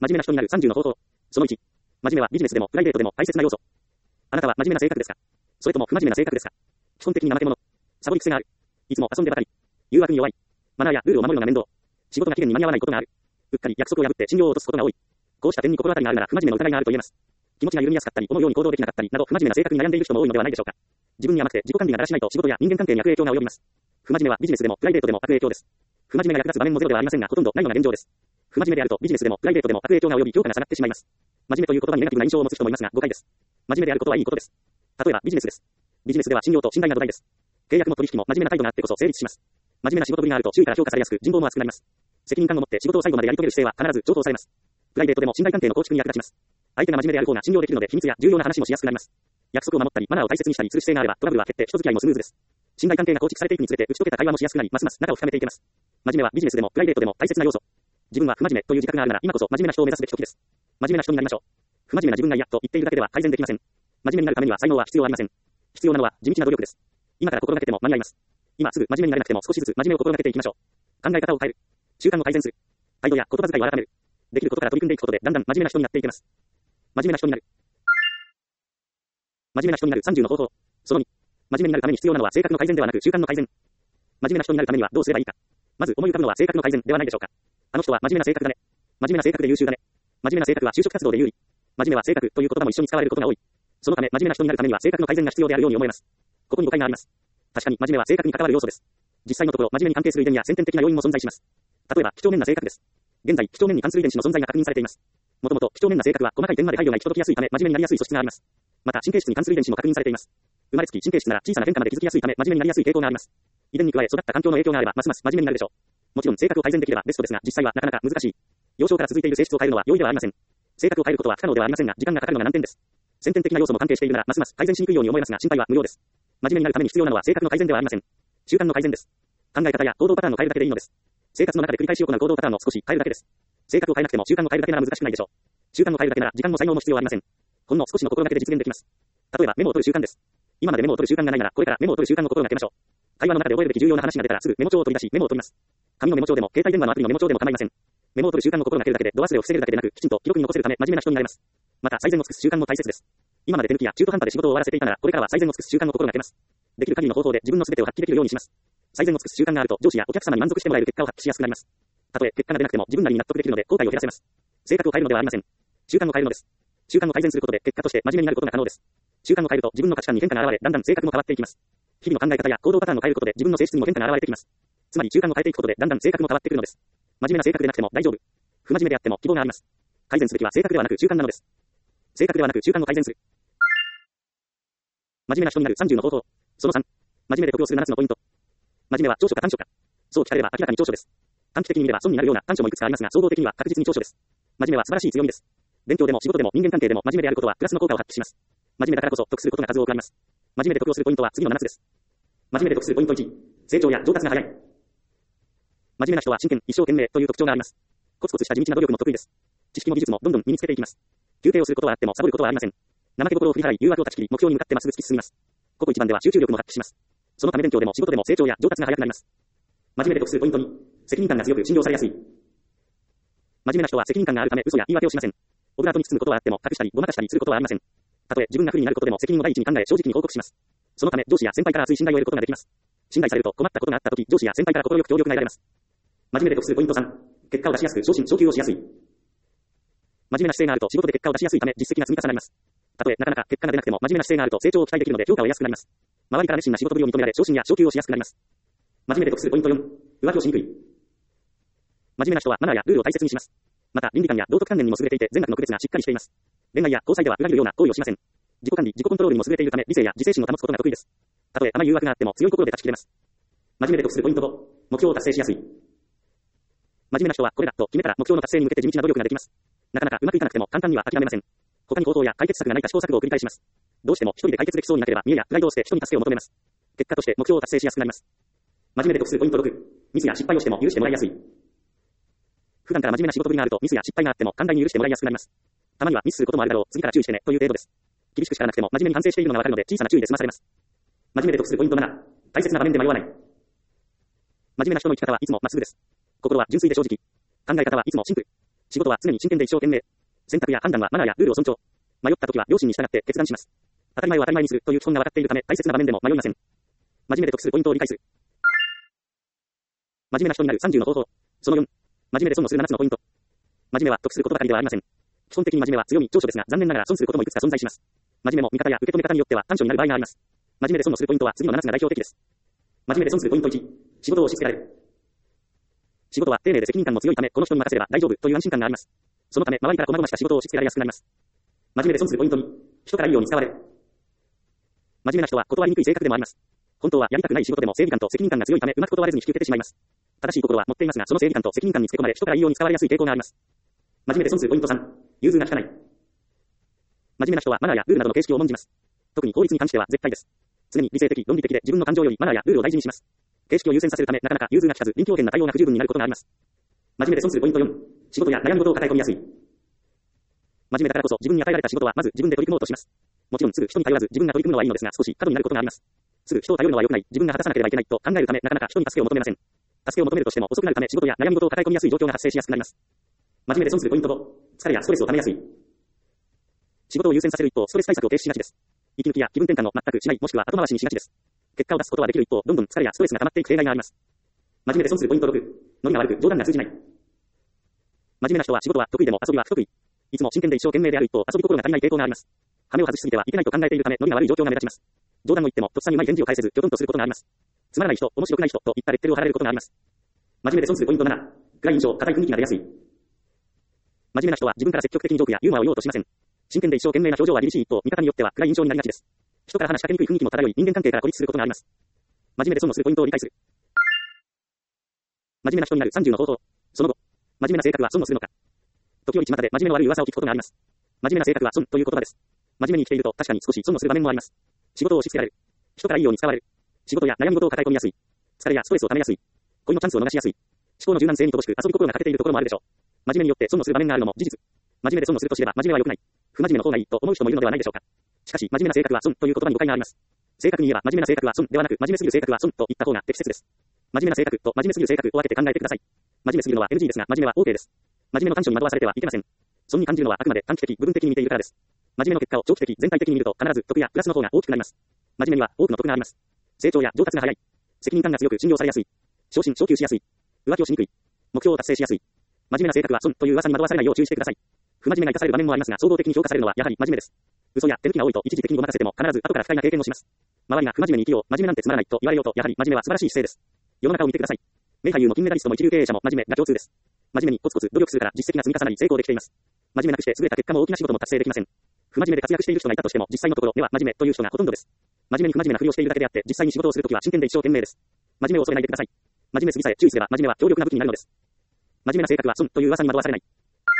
真面目な人になる30の方法。その1。真面目はビジネスでもプライベートでも大切な要素。あなたは真面目な性格ですか？それとも不真面目な性格ですか？基本的に怠け者。サボり癖がある。いつも遊んでばかり。誘惑に弱い。マナーやルールを守るのが面倒。仕事が期限に間に合わないことがある。うっかり約束を破って信用を落とすことが多い。こうした点に心当たりがあるなら不真面目の疑いがあると言えます。気持ちが緩みやすかったり、思うように行動できなかったりなど不真面目な性格に悩んでいる人も多いのではないでしょうか。自分に甘くて自己管理がだらしないと仕事や人間関係に悪影響が及びます。不真面目はビジネスでもプライベートでも悪影響です。不真面目が役立つ場面もゼロではありませんが、ほとんどないのが現状です。不真面目であるとビジネスでもプライベートでも悪影響が及び評価が下がってしまいます。真面目という言葉にネガティブな印象を持つ人もいますが、誤解です。真面目であることはいいことです。例えばビジネスです。ビジネスでは信用と信頼が土台です。契約も取引も真面目な態度があってこそ成立します。真面目な仕事ぶりがあると周囲から評価されやすく人望も厚くなります。責任感を持って仕事を最後までやり遂げる姿勢は必ず重宝されます。プライベートでも信頼関係の構築に役立ちます。相手が真面目である方が信用できるので秘密や重要な話もしやすくなります。約束を守ったりマナーを大切にしたりする姿勢があればトラブルは減って人付き合いもスムーズです。信頼関係が構築されていくにつれて打ち解けた会話もしやすくなりますます仲を深めていけます。真面目はビジネスでもプライベートでも大切な要素。自分は不真面目という自覚があるなら今こそ真面目な人を目指すべき時です。真面目な人になりましょう。不真面目な自分が嫌と言っているだけでは改善できません。真面目になるためには才能は必要ありません。必要なのは地道な努力です。今から心がけても間に合います。今すぐ真面目になれなくても少しずつ真面目を心がけていきましょう。考え方を変える。習慣を改善する。態度や言葉遣いを改める。できることから取り組んでいくことでだんだん真面目な人になっていけます。真面目な人になる。真面目な人になる30の方法。その2。真面目になるために必要なのは性格の改善ではなく習慣の改善。真面目な人になるためにはどうすればいいか。まず思い浮かぶのは性格の改善ではないでしょうか。あの人は真面目な性格だね。真面目な性格で優秀だね。真面目な性格は就職活動で有利。真面目は性格という言葉も一緒に使われることが多い。そのため真面目な人になるためには性格の改善が必要であるように思えます。ここに誤解があります。確かに真面目は性格に関わる要素です。実際のところ真面目に関係する遺伝や先天的な要因も存在します。例えば几帳面な性格です。現在几帳面に関する遺伝子の存在が確認されています。もともと几帳面な性格は細かい点まで配慮が行き届きやすいため真面目になりやすい素質があります。また神経質に関する遺伝子も確認されています。生まれつき神経質なら小さな変化まで気づきやすいため真面目になりやすい傾向があります。遺伝に加え育った環境の影響があればますます真面目になるでしょう。もちろん性格を改善できればベストですが実際はなかなか難しい。幼少から続いている性質を変えるのは容易ではありません。性格を変えることは不可能ではありませんが時間がかかるのが難点です。先天的な要素も関係しているならますます改善しにくいように思えますが心配は無用です。真面目になるために必要なのは性格の改善ではありません。習慣の改善です。考え方や行動パターンを変えるだけでいいのです。生活の中で繰り返し行う行動パターンを少し変えるだけです。性格を変えなくても習慣を変えるだけなら難しくないでしょう。習慣を変えるだけなら時間も才能も必要ありません。ほんの少しの心がけで実現できます。例えばメモを取る習慣です。今までメモを取る習慣がないならこれからメモを取る習慣を心がけましょう。会話の中で覚えるべき重要な話が出たらすぐメモ帳を取り出しメモを取ります。紙のメモ帳でも携帯電話のアプリのメモ帳でも構いません。メモを取る習慣を心がけるだけで度忘れを防げるだけでなくきちんと記録に残せるため真面目な人になれます。また最善を尽くす習慣も大切です。今まで手抜きや中途半端で仕事を終わらせていたならこれからは最善を尽くす習慣を心がけます。できる限りの方法で自分の全てを発揮できるようにします。最善を尽くす習慣があると上司やお客様に満足してもらえる結果を発揮しやすくなります。たとえ結果が出なくても自分なりに納得できるので後悔を減らせます。性格を変えるのではありません。習慣を変えるのです。習慣を改善することで結果として真面目になることが可能です。習慣を変えると自分の価値観に変化が現れだんだん性格も変わっていきます。日々の考え方や行動パターンを変えることで自分の性質にも変化が現れてきます。つまり習慣を変えていくことでだんだん性格も変わってくるのです。真面目な性格でなくても大丈夫。不真面目であっても希望があります。改善すべきは性格ではなく習慣なのです。性格ではなく習慣を改善する。真面目な人になる30の方法。その3。真面目で得をする7つのポイント。真面目は長所か短所か。そう聞かれれば明らかに長所です。短期的に見れば損になるような短所もいくつかありますが総合的には確実に長所です。真面目は素晴らしい強みです。勉強でも仕事でも人間関係でも真面目であることはプラスの効果を発揮します。真面目だからこそ得することが数多くあります。真面目で得をするポイントは次の7つです。真面目で得するポイント1。成長や上達が早い。真面目な人は真剣、一生懸命という特徴があります。コツコツした地道な努力も得意です。知識も技術もどんどん身につけていきます。休憩をすることはあってもサボることはありません。怠け心を振り払い誘惑を断ち切り目標に向かってまっすぐ突き進みます。ここ一番では集中力も発揮します。そのため勉強でも仕事でも成長や上達が早くなります。真面目で得するポイント2。責任感が強く信用されやすい。真面目な人は責任感があるため嘘や言い訳をしません。オブラートに包むことはあっても隠したりごまかしたりすることはありません。たとえ自分が不利になることでも責任を第一に考え正直に報告します。そのため上司や先輩から熱い信頼を得ることができます。信頼されると困ったことがあった時上司や先輩から心よく協力が得られます。真面目で得するポイント3。結果を出しやすく昇給をしやすい。真面目な姿勢があると仕事で結果を出しやすいため実績が積み重なります。たとえなかなか結果が出なくても真面目な姿勢があると成長を期待できるので評価を得やすくなります。周りから熱心な仕事ぶりを認められ昇進や昇給をしやすくなります。真面目で得するポイント4。浮気をしにくい。真面目な人はマナーやルールを大切にします。また倫理観や道徳観念にも優れていて善悪の区別がしっかりしています。恋愛や交際では裏切るような行為をしません。自己管理、自己コントロールにも優れているため理性や自制心を保つことが得意です。たとえ甘い誘惑があっても強い心で断ち切れます。真面目で得するポイント5。目標を達成しやすい。真面目な人はこれだと決めたら目標の達成に向けて地道な努力ができます。なかなかうまくいかなくても簡単には諦めません。他に方法や解決策がないか試行錯誤を繰り返します。どうしても一人で解決できそうになければ見栄やプライドを捨て人に助けを求めます。結果として目標を達成しやすくなります。真面目で得するポイント6。ミスや失敗をしても許してもらいやすい。普段から真面目な仕事ぶりがあるとミスや失敗があっても簡単に許してもらいやすくなります。たまにはミスすることもあるだろう。次から注意してねという程度です。厳しく叱らなくても真面目に反省しているのがわかるので小さな注意で済まされます。真面目で得するポイント7。大切な場面で迷わない。真面目な人の生き方はいつもまっすぐです。心は純粋で正直。考え方はいつもシンプル。 仕事は常に真剣で一生懸命。選択や判断はマナーやルールを尊重。迷った時は良心に従って決断します。当たり前を当たり前にするという基本が分かっているため大切な場面でも迷いません。真面目で得するポイントを理解する。真面目な人になる30の方法。その4。真面目で損をする7つのポイント。真面目は得することばかりではありません。基本的に真面目は強み、長所ですが、残念ながら損することもいくつか存在します。真面目も見方や受け止め方によっては短所になる場合があります。真面目で損をするポイントは次の7つが代表的です。真面目で損するポイント1。仕事を押し付けられる。仕事は丁寧で責任感も強いため、この人に任せれば大丈夫という安心感があります。そのため、周りから細々した仕事を押し付けられやすくなります。真面目で損するポイント2。人からいいように使われる。真面目な人は断りにくい性格でもあります。本当はやりたくない仕事でも正義感と責任感が強いため、うまく断れずに引き受けてしまいます。正しい心は持っていますが、その正義感と責任感につけ込まれ、人からいいように使われやすい傾向があります。真面目で損するポイント3。融通が利かない。真面目な人はマナーやルールなどの形式を重んじます。特に法律に関しては絶対です。常に理性的、論理的で自分の感情よりマナーやルールを大事にします。形式を優先させるため、なかなか融通が利かず、臨機応変な対応が不十分になることがあります。真面目で損するポイント4。仕事や悩み事を抱え込みやすい。真面目だからこそ自分に与えられた仕事はまず自分で取り組もうとします。もちろんすぐ人に頼らず自分が取り組むのはいいのですが、少し過度になることがあります。すぐ人を頼るのは良くない、自分が果たさなければいけないと考えるため、なかなか人に助けを求めません。助けを求めるとしても遅くなるため、仕事や悩み事を抱え込みやすい状況が発生しやすくなります。真面目で損するポイント5。疲れやストレスを溜めやすい。仕事を優先させる一方、ストレス対策を停止しがちです。息抜きや気分転換を全くしない、もしくは後回しにしがちです。結果を出すことはできる一方、どんどん疲れやストレスが溜まっていく弊害があります。真面目で損するポイント6。ノリが悪く冗談が通じない。真面目な人は仕事は得意でも遊びは不得意。いつも真剣で一生懸命である一方、遊び心が足りない傾向があります。羽目を外しすぎてはいけないと考えているため、ノリが悪い状況が目立ちます。冗談を言っても、とっさにうまい返事を返せず、きょとんとすることがあります。つまらない人、面白くない人といったレッテルを貼られることがあります。真面目で損するポイント7。暗い印象、硬い雰囲気が出やすい。真面目な人は自分から積極的にジョークやユーモアを言おうとしません。真剣で一生懸命な表情は凛々しい一方、見方によっては暗い印象になりがちです。人から話しかけにくい雰囲気も漂い、人間関係から孤立することがあります。真面目で損をするポイントを理解する。真面目な人になる30の方法。その後、真面目な性格は損をするのか。時折巷で真面目の悪い噂を聞くことがあります。真面目な性格は損という言葉です。真面目に生きていると確かに少し損をする場面もあります。仕事を押し付けられる。人からいいように使われる。仕事や悩み事を抱え込みやすい。疲れやストレスを溜めやすい。恋のチャンスを逃しやすい。思考の柔軟性に乏しく遊び心が欠けているところもあるでしょう。真面目によって損をする場面があるのも事実。真面目で損をすると知れば真面目は良くない。不真面目の方がいいと思う人もいるのではないでしょうか。しかし真面目な性格は損という言葉に誤解があります。正確に言えば真面目な性格は損ではなく真面目すぎる性格は損と言った方が適切です。真面目な性格と真面目すぎる性格を分けて考えてください。真面目すぎるのは NG ですが真面目は OK です。真面目の短所に惑わされてはいけません。損に感じるのはあくまで短期的、部分的に見ているからです。真面目の結果を長期的、全体的に見ると必ず得やプラスの方が大きくなります。真面目には多くの得があります。成長や上達が早い。責任感が強く信用されやすい。昇進、昇給しやすい。浮気をしにくい。目標を達成しやすい。真面目な性格は損という噂に惑わされないよう注意してください。不真面目が生かされる場面もありますが、総合的に評価されるのはやはり真面目です。嘘や手抜きが多いと一時的にごまかせても必ず後から不快な経験をします。周りが不真面目に生きよう、真面目なんてつまらないと言われようと、やはり真面目は素晴らしい姿勢です。世の中を見てください。名俳優も金メダリストも一流経営者も真面目が共通です。真面目にコツコツ努力するから実績が積み重なり成功できています。真面目なくして優れた結果も大きな仕事も達成できません。不真面目で活躍している人がいたとしても、実際のところでは真面目という人がほとんどです。真面目に不真面目なふりをしているだけであって、実際に仕事をするときは真剣で一生懸命です。真面目を恐れないでください。真面目すぎさえ注意すれば真面目は強力な武器になるのです。真面目な性格は損という噂に惑わされない。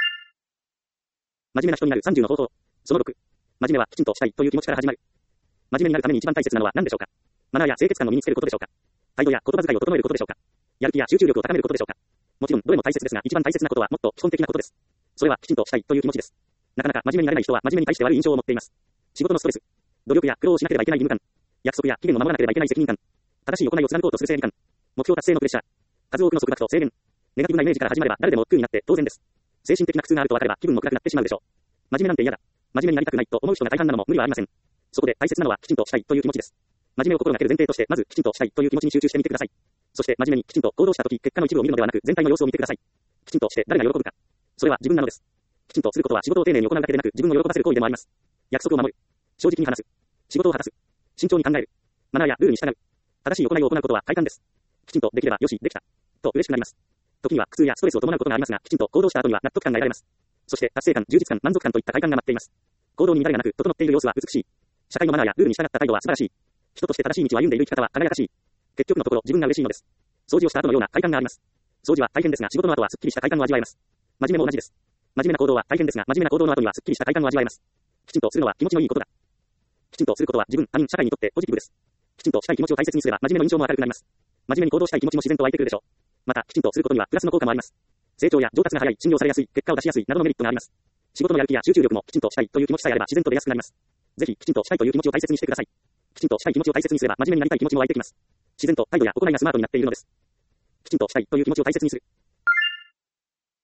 真面目な人になる30の方法。その6。真面目はきちんとしたいという気持ちから始まる。真面目になるために一番大切なのは何でしょうか。マナーや清潔感を身につけることでしょうか。態度や言葉遣いを整えることでしょうか。やる気や集中力を高めることでしょうか。もちろんどれも大切ですが、一番大切なことはもっと基本的なことです。それはきちんとしたいという気持ちです。なかなか真面目になれない人は真面目に対して悪い印象を持っています。仕事のストレス、努力や苦労をしなければいけない義務感、約束や期限を守らなければいけない責任感、正しい行いを貫こうとする正義感、目標達成のプレッシャー、数多くの束縛と制限、ネガティブなイメージから始まれば誰でも億劫になって当然です。精神的な苦痛があると分かれば気分も暗くなってしまうでしょう。真面目なんて嫌だ。真面目になりたくないと思う人が大半なのも無理はありません。そこで大切なのはきちんとしたいという気持ちです。真面目を心がける前提としてまずきちんとしたいという気持ちに集中してみてください。そして真面目にきちんと行動したとき結果の一部を見るのではなく全体の様子を見てください。きちんとして誰が喜ぶか。それは自分なのです。きちんとすることは仕事を丁寧に行うだけでなく自分を喜ばせる行為でもあります。約束を守る。正直に話す。仕事を果たす。慎重に考える。マナーやルールに従う。正しい行いを行うことは快感です。きちんとできればよし、できた。と嬉しくなります。時には苦痛やストレスを伴うことがありますが、きちんと行動した後には納得感が得られます。そして達成感、充実感、満足感といった快感が待っています。行動に乱れがなく整っている様子は美しい。社会のマナーやルールに従った態度は素晴らしい。人として正しい道を歩んでいる生き方は輝かしい。結局のところ自分が嬉しいのです。掃除をした後のような快感があります。掃除は大変ですが仕事の後はすっきりした快感を味わえます。真面目も同じです。真面目な行動は大変ですが真面目な行動の後にはすっきりした快感を味わえます。きちんとするのは気持ちのいいことだ。きちんとすることは自分、他人、社会にとってポジティブです。きちんとしたい気持ちを大切にすれば真面目の印象も明るくなります。真面目に行動したい気持ちも自然と湧いてくるでしょう。またきちんとすることにはプラスの効果もあります。成長や上達が早い、信用されやすい、結果を出しやすいなどのメリットがあります。仕事のやる気や集中力もきちんとしたいという気持ちさえあれば自然と出やすくなります。ぜひきちんとしたいという気持ちを大切にしてください。きちんとしたい気持ちを大切にすれば真面目になりたい気持ちも湧いてきます。自然と態度や行いがスマートになっているのです。きちんとしたいという気持ちを大切にする。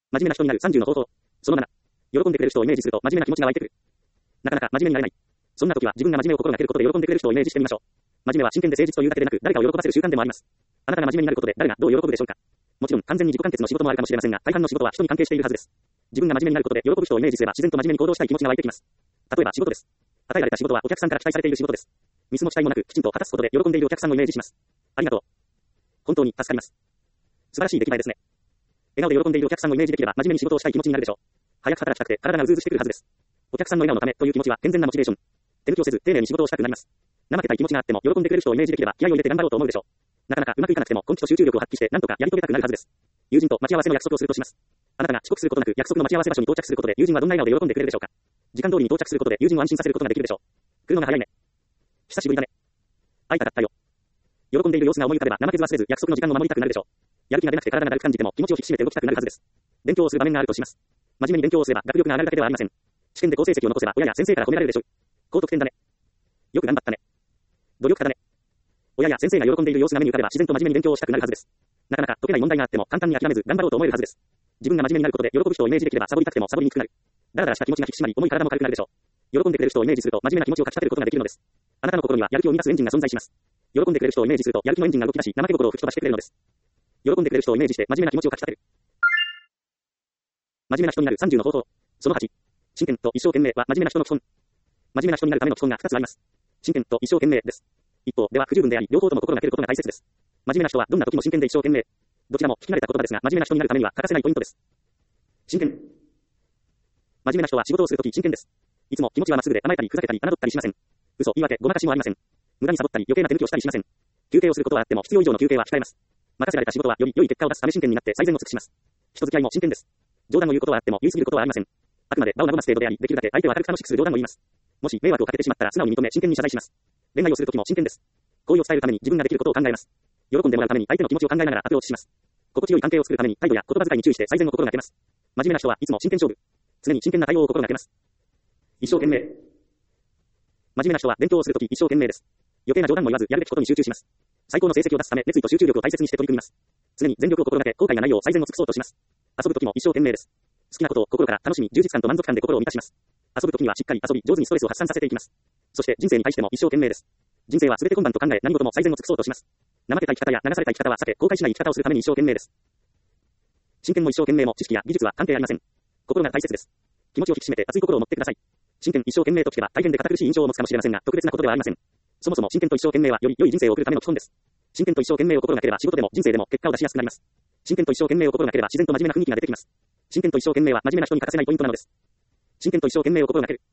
真面目な人になる30の方法。その7。喜んでくれる人をイメージすると真面目な気持ちが湧いてくる。なかなか真面目になれない。そんな時は自分が真面目を心がけることで喜んでくれる人をイメージしてみましょう。真面目は真剣で誠実というだけでなく、誰かを喜ばせる習慣でもあります。あなたが真面目になることで誰がどう喜ぶでしょうか。もちろん完全に自己完結の仕事もあるかもしれませんが、大半の仕事は人に関係しているはずです。自分が真面目になることで喜ぶ人をイメージすれば自然と真面目に行動したい気持ちが湧いてきます。例えば仕事です。与えられた仕事はお客さんから期待されている仕事です。ミスも期待もなくきちんと果たすことで喜んでいるお客さんをイメージします。ありがとう。本当に助かります。素晴らしい出来栄えですね。笑顔で喜んでいるお客さんをイメージできれば真面目に仕事をしたい気持ちになるでしょう。早く働きたくて体がうずうずしてくるはずです。お客さんの笑顔のためという気持ちは健全なモチベーション。手抜きをせず丁寧に仕事をしたくなります。怠けたい気持ちがあっても喜んでくれる人をイメージできれば気合を入れて頑張ろうと思うでしょう。なかなかうまくいかなくても根気と集中力を発揮して何とかやり遂げたくなるはずです。友人と待ち合わせの約束をするとします。あなたが遅刻することなく約束の待ち合わせ場所に到着することで友人はどんな笑顔で喜んでくれるでしょうか。時間通りに到着することで友人を安心させることができるでしょう。来るのが早いね。久しぶりだね。会いたかったよ。喜んでいる様子が思い浮かべば怠けず忘れず約束の時間を守りたくなるでしょう。やる気が出なくて体がだるく感じても気持ちを引き締めて動きたくなるはずです。勉強をする場面があるとします。真面目に勉強をすれば学力が上がるだけではありません。試験で好成績を残せば親や先生から褒められるでしょう。高得点だね。よく頑張ったね。努力家だね。親や先生が喜んでいる様子が目に浮かべば自然と真面目に勉強をしたくなるはずです。なかなか解けない問題があっても簡単に諦めず頑張ろうと思えるはずです。自分が真面目になることで喜ぶ人をイメージできればサボりたくてもサボりにくくなる。だらだらした気持ちが引き締まり重い体も軽くなるでしょう。喜んでくれる人をイメージすると真面目な気持ちをかき立てることができるのです。あなたの心にはやる気を満たすエンジンが存在します。喜んでくれる人をイメージするとやる気のエンジンが動き出し怠け心を吹き飛ばしてくれるのです。喜んでくれる人をイメージして真面目な気持ちをかき立てる。真面目な人になる30の方法。その8。真剣と一生懸命は真面目な人の基本。真面目な人になるための基本が2つあります。真剣と一生懸命です。一方では不十分であり、両方とも心がけることが大切です。真面目な人はどんな時も真剣で一生懸命。どちらも聞き慣れた言葉ですが、真面目な人になるためには欠かせないポイントです。真剣。真面目な人は仕事をするとき真剣です。いつも気持ちはまっすぐで甘えたりふざけたり侮ったりしません。嘘、言い訳、ごまかしもありません。無駄にサボったり余計な手抜きをしたりしません。休憩をすることはあっても必要以上の休憩は控えます。任せられた仕事はより良い結果を出すため真剣になって最善を尽くします。人付き合いも真剣です。冗談を言うことはあっても言い過ぎることはありません。あくまで場を和ます程度であり、できるだけ相手を明るく楽しくする冗談を言います。もし迷惑をかけてしまったら素直に認め真剣に謝罪します。恋愛をするときも真剣です。好意を伝えるために自分ができることを考えます。喜んでもらうために相手の気持ちを考えながらアプローチします。心地よい関係を作るために態度や言葉遣いに注意して最善を心がけます。真面目な人はいつも真剣勝負。常に真剣な対応を心がけます。一生懸命。真面目な人は勉強をするとき一生懸命です。余計な冗談も言わずやるべきことに集中します。最高の成績を出すため熱意と集中力を大切にして取り組みます。常に全力を心がけ後悔がないよう最善を尽くそうとします。遊ぶときも一生懸命です。好きなことを心から楽しみ充実感と満足感で心を満たします。遊ぶときにはしっかり遊び上手にストレスを発散させていきます。そして人生に対しても一生懸命です。人生は全て今晩と考え何事も最善を尽くそうとします。怠けた生き方や流された生き方は避け後悔しない生き方をするために一生懸命です。真剣も一生懸命も知識や技術は関係ありません。心が大切です。気持ちを引き締めて熱い心を持ってください。真剣一生懸命と聞けば大変で堅苦しい印象を持つかもしれませんが特別なことではありません。そもそも真剣と一生懸命はより良い人生を送るための基本です。真剣と一生懸命を心がければ仕事でも人生でも結果を出しやすくなります。真剣と一生懸命を心がければ自然と真面目な雰囲気が出てきます。真剣と一生懸命は真面目な人に欠かせないポイントなのです。真剣と一生懸命を心がける。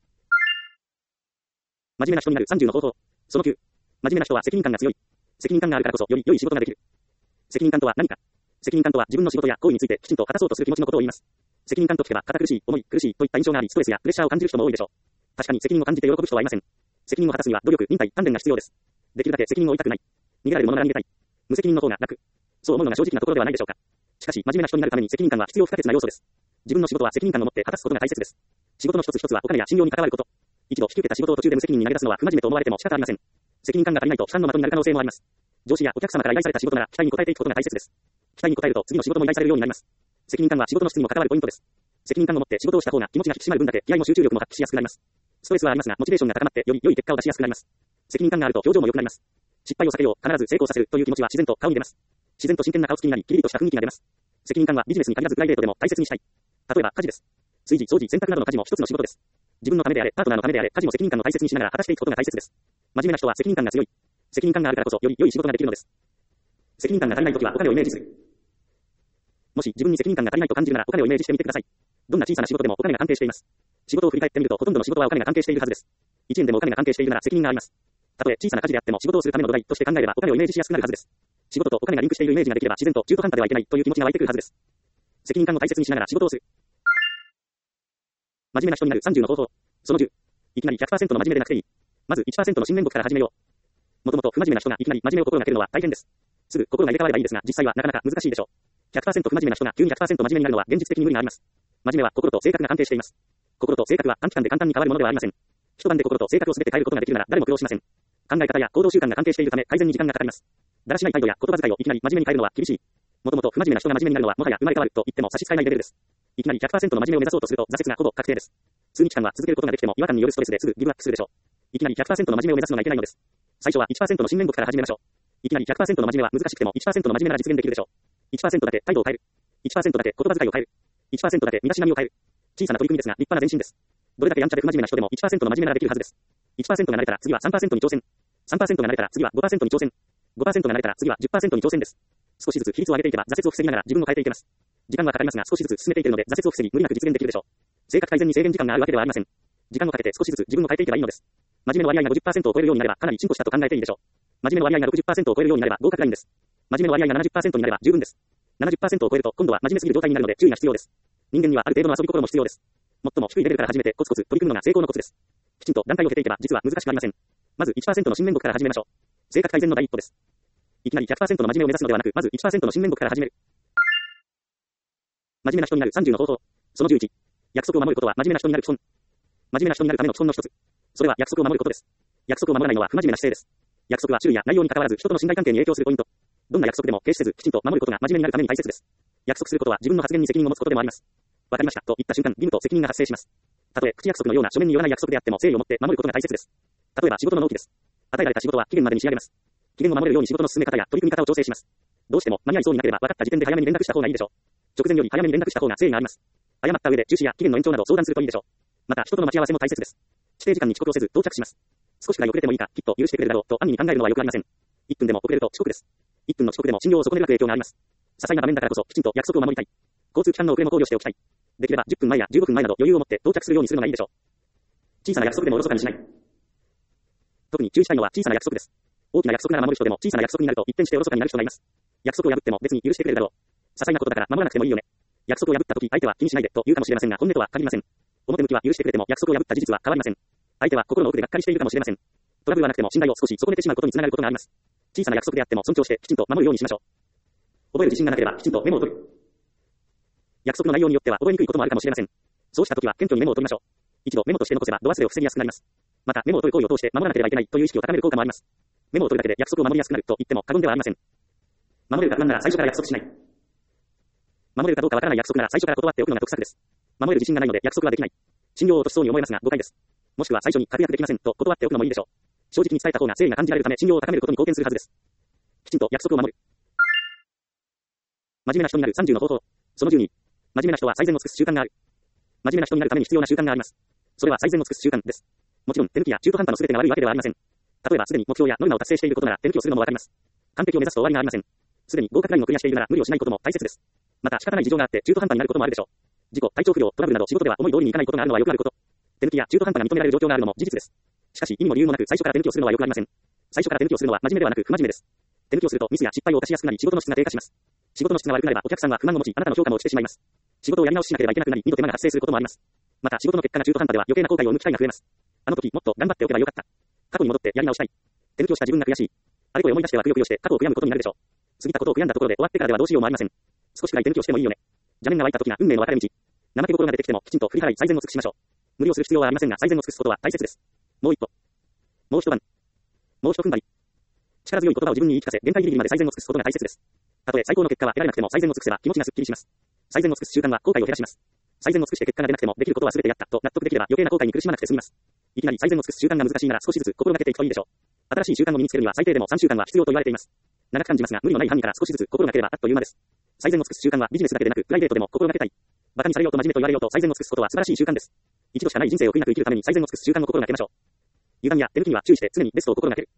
真面目な人になる30の方法。その9。真面目な人は責任感が強い。責任感があるからこそより良い仕事ができる。責任感とは何か。責任感とは自分の仕事や行為についてきちんと果たそうとする気持ちのことを言います。責任感と聞けば堅苦しい、重い、苦しいといった印象がありストレスやプレッシャーを感じる人も多いでしょう。確かに責任を感じて喜ぶ人はいません。責任を果たすには努力、忍耐、鍛錬が必要です。できるだけ責任を負いたくない。逃げられるものなら逃げたい。無責任の方が楽。そう思うのが正直なところではないでしょうか。しかし真面目な人になるために責任感は必要不可欠な要素です。自分の仕事は責任感を持って果たすことが大切です。仕事の一つ一つはお金や信用に関わること。一度引き受けた仕事を途中で無責任に投げ出すのは不真面目と思われても仕方ありません。責任感が足りないと負担の的になる可能性もあります。上司やお客様から依頼された仕事なら期待に応えていくことが大切です。期待に応えると次の仕事も依頼されるようになります。責任感は仕事の質にも関わるポイントです。責任感を持って仕事をした方が気持ちが引き締まる分だけ気合も集中力も発揮しやすくなります。ストレスはありますがモチベーションが高まってより良い結果を出しやすくなります。責任感があると表情も良くなります。失敗を避けよう、必ず成功させるという気持ちは自然と顔に出ます。自然と真剣な顔つきになり、キリリとした雰囲気が出ます。責任感はビジネスに限らずプライベートでも大切にしたい。例えば家事です。炊事、掃除、洗濯などの家事も一つの仕事です。自分のためであれ、パートナーのためであれ、家事も責任感を大切にしながら果たしていくことが大切です。真面目な人は責任感が強い。責任感があるからこそより良い仕事ができるのです。責任感が足りないときはお金をイメージする。もし自分に責任感が足りないと感じるならお金をイメージしてみてください。どんな小さな仕事でもお金が関係しています。仕事を振り返ってみるとほとんどの仕事はお金が関係しているはずです。1円でもお金が関係しているなら責任があります。たとえ小さな家事であっても仕事をするための土台として考えればお金をイメージしやすくなるはずです。仕事とお金がリンクしているイメージができれば自然と中途半端ではいけないという気持ちが湧いてくるはずです。責任感を大切にしながら仕事をする。真面目な人になる30の方法。その10。いきなり 100% の真面目でなくていい。まず 1% の信念僕から始めよう。もともと不真面目な人がいきなり真面目を心がけるのは大変です。すぐ心が入れ替わればいいですが、実際はなかなか難しいでしょう。100% 不真面目な人が急に 100% 真面目になるのは現実的に無理があります。真面目は心と性格が関係しています。心と性格は短期間で簡単に変わるものではありません。一晩で心と性格を全て変えることができるなら誰も苦労しません。考え方や行動習慣が関係しているため改善に時間がかかります。だらしない態度や言葉遣いをいきなり真面目に変えるのは厳しい。もともと不真面目な人が真面目になるのはもはや生まれ変わると言っても差し支えないレベルです。 いきなり 100% の真面目を目指そうとすると挫折がほぼ確定です。数日間は続けることができても違和感によるストレスですぐギブアップするでしょう。いきなり 100% の真面目を目指すのがいけないのです。最初は 1% の信念国から始めましょう。いきなり 100% の真面目は難しくても 1% の真面目なら実現できるでしょう。1% だけ態度を変える。1% だけ言葉遣いを変える。1% だけ身だしなみを変える。小さな取り組みですが立派な前進です。どれだけやんちゃで不真面目な人でも 1% の真面目ならできるはずです。1% が慣れたら次は 3% に挑戦。3% が慣れたら次は 5% に挑戦。5% が慣れたら次は 10% に挑戦です。少しずつ比率を上げていけば挫折を防ぎながら自分を変えていけます。時間はかかりますが少しずつ進めていけるので挫折を防ぎ無理なく実現できるでしょう。性格改善に制限時間があるわけではありません。時間をかけて少しずつ自分を変えていけばいいのです。真面目の割合が 50% を超えるようになればかなり進歩したと考えていいでしょう。真面目の割合が 60% を超えるようになれば合格ラインです。真面目の割合が 70% になれば十分です。70% を超えると今度は真面目すぎる状態になるので注意が必要です。人間にはある程度の遊び心も必要です。最も低いレベルから始めてコツコツ取り組むのが成功のコツです。きちんと段階を経ていけば実は難しくありません。まず 1% の信念国から始めましょう。性格改善の第一歩です。いきなり 100% の真面目を目指すのではなく、まず 1% の信念国から始める。真面目な人になる30の方法。その11。約束を守ることは真面目な人になる基本。真面目な人になるための基本の一つ。それは約束を守ることです。約束を守らないのは不真面目な姿勢です。約束は種類や内容に関わらず人との信頼関係に影響するポイント。どんな約束でも軽視せずきちんと守ることが真面目になるために大切です。約束することは自分の発言に責任を持つことでもあります。わかりましたと言った瞬間、義務と責任が発生します。たとえ口約束のような書面によらない約束であっても誠意を持って守ることが大切です。例えば仕事の納期です。与えられた仕事は期限までに仕上げます。期限を守れるように仕事の進め方や取り組み方を調整します。どうしても間に合いそうになければ分かった時点で早めに連絡した方がいいでしょう。直前より早めに連絡した方が誠意があります。誤った上で中止や期限の延長など相談するといいでしょう。また人との待ち合わせも大切です。指定時間に遅刻をせず到着します。少しくらい遅れてもいいかきっと許してくれるだろうと安易に考えるのはよくありません。1分でも遅れると遅刻です。1分の遅刻でも信用を損ねる影響があります。些細な場面だからこそきちんと約束を守りたい。交通機関の遅れも考慮しておきたい。できれば10分前や15分前など余裕を持って到着するようにするのがいいでしょう。小さな約束でもおろそかにしない。特に注意したいのは小さな約束です。大きな約束なら守る人でも小さな約束になると一転しておろそかになる人がいます。約束を破っても別に許してくれるだろう。些細なことだから守らなくてもいいよね。約束を破った時相手は気にしないでと言うかもしれませんが本音とは限りません。表向きは許してくれても約束を破った事実は変わりません。相手は心の奥でがっかりしているかもしれません。トラブルはなくても信頼を少し損ねてしまうことにつながることがあります。小さな約束であっても尊重してきちんと守るようにしましょう。覚える自信がなければきちんとメモを取る。約束の内容によっては覚えにくいこともあるかもしれません。そうした時は謙虚にメモを取りましょう。一度メモとして残せば度忘れを防ぎやすくなります。またメモを取る行為を通して守らなければいけないという意識を高める効果もあります。メモを取るだけで約束を守りやすくなると言っても過言ではありません。守れるか不安なら最初から約束しない。守れるかどうかわからない約束なら最初から断っておくのが得策です。守れる自信がないので約束はできない。信用を落としそうに思えますが誤解です。もしくは最初に確約できませんと断っておくのもいいでしょう。正直に伝えた方が誠意が感じられるため信用を高めることに貢献するはずです。きちんと約束を守る。真面目な人になる30の方法。その12。真面目な人は最善を尽くす習慣がある。真面目な人になるために必要な習慣があります。それは最善を尽くす習慣です。もちろん手抜きや中途半端の全てが悪いわけではありません。例えばすでに目標やノルマを達成していることなら手抜きをするのもわかります。完璧を目指すと終わりがありません。すでに合格ラインをクリアしているなら無理をしないことも大切です。また仕方ない事情があって中途半端になることもあるでしょう。事故、体調不良、トラブルなど仕事では思い通りにいかないことがあるのはよくあること。手抜きや中途半端が認められる状況があるのも事実です。しかし意味も理由もなく最初から手抜きをするのはよくありません。最初から手抜きをするのは真面目ではなく不真面目です。手抜きをするとミスや失敗を犯しやすくなり仕事の質が低下します。仕事の質が悪くなればお客さんは不満を持ちあなたの評価も落ちてしまいます。仕事をやり直ししなければいけなくなり二度手間が発生することもあります。また仕事の結果が中途半端では余計な後悔を生む機会が増えます。あの時もっと頑張っておけばよかった。過去に戻ってやり直したい。手抜きをした自分が悔しい。あれこれ思い出してはくよくよして過去を悔やむことになるでしょう。過ぎたことを悔やんだところで終わってからではどうしようもありません。少しくらい手抜きをしてもいいよね。邪念が湧いた時が運命の分かれ道。怠け心が出てきてもきちんと振り払い最善を尽くしましょう。無理をする必要はありませんが最善を尽くすことは大切です。もう一歩。もう一晩。もう一踏ん張り。力強い言葉を自分に言い聞かせ限界ギリギリまで最善を尽くすことが大切です。たとえ最高の結果は得られなくても最善を尽くせば気持ちがすっきりします。最善を尽くす習慣は後悔を減らします。最善を尽くして結果が出なくてもできることは全てやったと納得できれば余計な後悔に苦しまなくて済みます。いきなり最善を尽くす習慣が難しいなら少しずつ心がけていくといいでしょう。新しい習慣を身につけるには最低でも3週間は必要と言われています。長く感じますが無理のない範囲から少しずつ心がければあっという間です。最善を尽くす習慣はビジネスだけでなくプライベートでも心がけたい。馬鹿にされようと真面目と言われようと最善を尽くすことは素晴らしい習慣です。一度しかない人生を悔いなく生きるために最善を尽くす習慣を心がけましょう。油断や手抜きには注意して常にベストを心がける。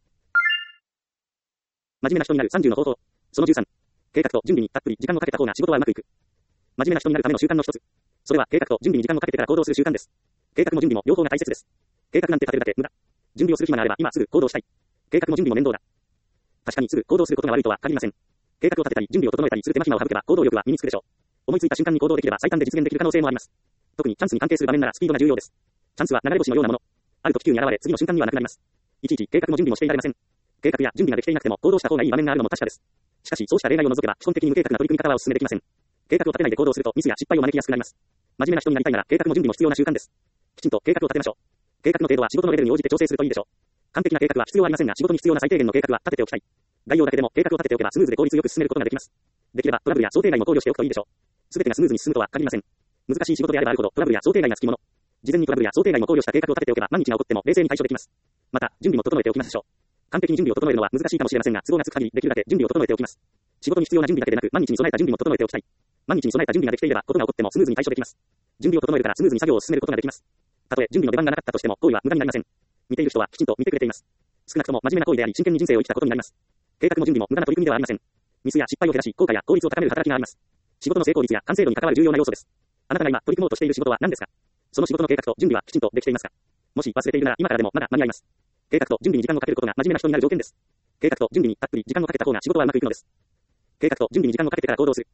真面目な人になる30の方法。その13。計画と準備にたっぷり時間をかけた方が仕事はうまくいく。真面目な人になるための習慣の一つ。それは計画と準備に時間をかけてから行動する習慣です。計画も準備も両方が大切です。計画なんて立てるだけ無駄。準備をする暇があれば今すぐ行動したい。計画も準備も面倒だ。確かにすぐ行動することが悪いとは限りません。計画を立てたり準備を整えたりする手間暇を省けば行動力は身につくでしょう。思いついた瞬間に行動できれば最短で実現できる可能性もあります。特にチャンスに関係する場面ならスピードが重要です。チャンスは流れ星のようなもの。ある時急に現れ次の瞬間にはなくなります。いちいち計画も準備もしていられません。計画や準備ができていなくても行動した方がいい場面があるのも確かです。しかしそうした例外を除けば基本的に無計画な取り組み方はお勧めできません。計画を立てないで行動するとミスや失敗を招きやすくなります。真面目な人になりたいなら計画も準備も必要な習慣です。きちんと計画を立てましょう。計画の程度は仕事のレベルに応じて調整するといいでしょう。完璧な計画は必要ありませんが仕事に必要な最低限の計画は立てておきたい。概要だけでも計画を立てておけばスムーズで効率よく進めることができます。できればトラブルや想定外も考慮しておくといいでしょう。すべてがスムーズに進むとは限りません。 難しい仕事であればあるほどトラブルや想定外がつきもの。事前にトラブルや想定外も考慮した計画を立てておけば万一が起こっても冷静に対処できます。また、準備も整えておきましょう。完璧に準備を整えるのは難しいかもしれませんが、都合がつく限りできるだけ準備を整えておきます。仕事に必要な準備だけでなく、万日に備えた準備も整えておきたい。万日に備えた準備ができていれば、ことが起こってもスムーズに対処できます。準備を整えるからスムーズに作業を進めることができます。たとえ準備の出番がなかったとしても、行為は無駄になりません。見ている人はきちんと見てくれています。少なくとも真面目な行為であり、真剣に人生を生きたことになります。計画も準備も無駄な取り組みではありません。ミスや失敗を減らし、効果や効率を高める働きがあります。仕事の成功率や完成度に関わる重要な要素です。あなたが今取り組もうとしている仕事は何ですか？その仕事の計画と準備はきちんとできていますか？もし忘れているなら今からでもまだ間に合います。計画と準備に時間をかけることが真面目な人になる条件です。計画と準備にたっぷり時間をかけた方が仕事はうまくいくのです。計画と準備に時間をかけてから行動する。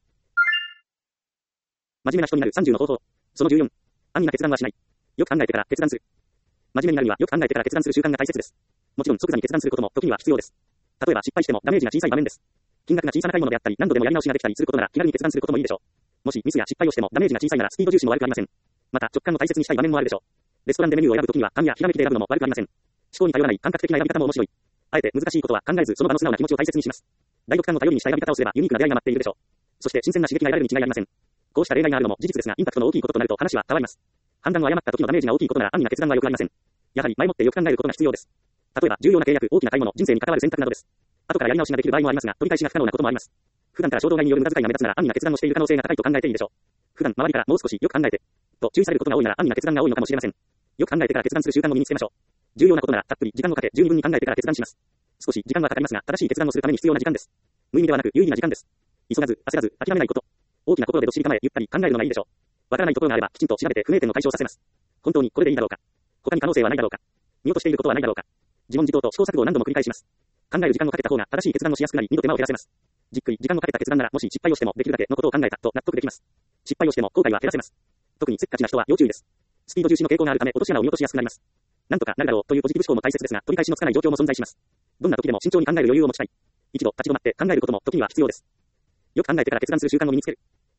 真面目な人になる30の方法。その14。安易な決断はしない。よく考えてから決断する。真面目になるにはよく考えてから決断する習慣が大切です。もちろん即座に決断することも時には必要です。例えば失敗してもダメージが小さい場面です。金額が小さな買い物であったり何度でもやり直しができたりすることなら気軽に決断することもいいでしょう。もしミスや失敗をしてもダメージが小さいならスピード重視も悪くありません。また直感を大切にしたい場面もあるでしょう。レストランでメニューを選ぶときには勘やひらめきで選ぶのも悪くありません。思考に頼らない感覚的な選び方も面白い。あえて難しいことは考えずその場の素直な気持ちを大切にします。第六感を頼りにした選び方をすればユニークな出会いが待っているでしょう。そして新鮮な刺激が得られるに違いありません。こうした例外があるのも事実ですがインパクトの大きいこととなると話は変わります。判断を誤った時のダメージが大きいことなら安易な決断は良くありません。やはり前もってよく考えることが必要です。例えば重要な契約、大きな買い物、人生に関わる選択などです。後からやり直しができる場合もありますが、取り返しが不可能なこともあります。普段から衝動買いによる無駄遣いが目立つなら安易な決断をしている可能性が高いと考えていいでしょう。普段周りからもう少しよく考えてと注意されることが多いなら安易な決断が多いのかもしれません。よく考えてから決断する習慣を身につけましょう。重要なことならたっぷり時間をかけ十二分に考えてから決断します。少し時間はかかりますが、正しい決断をするために必要な時間です。無意味ではなく有意義な時間です。急がず、焦らず、諦めないこと。大きなことでどっしり構え、ゆったり考えるのがいいでしょう。わからないところがあればきちんと調べて不明点を解消させます。本当にこれでいいだろうか。他に可能性はないだろうか。見落としていることはないだろうか。自問自答と試行錯誤を何度も繰り返します。考える時間をかけた方が正しい決断をしやすくなり、二度手間を減らせます。じっくり時間をかけた決断ならもし失敗をしてもできるだけのことを考えたと納得できます。失敗をしても後悔は減らせます。特にせっかちな人は要注意です。スピード重視の傾向があるため落とし穴を見落としやすくなります。なんとかなるだろうというポジティブ思考も大切ですが、取り返しのつかない状況も存在します。どんな時でも慎重に考える余裕を持ちたい。一度立ち止まって考えることも時には必要です。よく考えてから決断する習慣を身につける。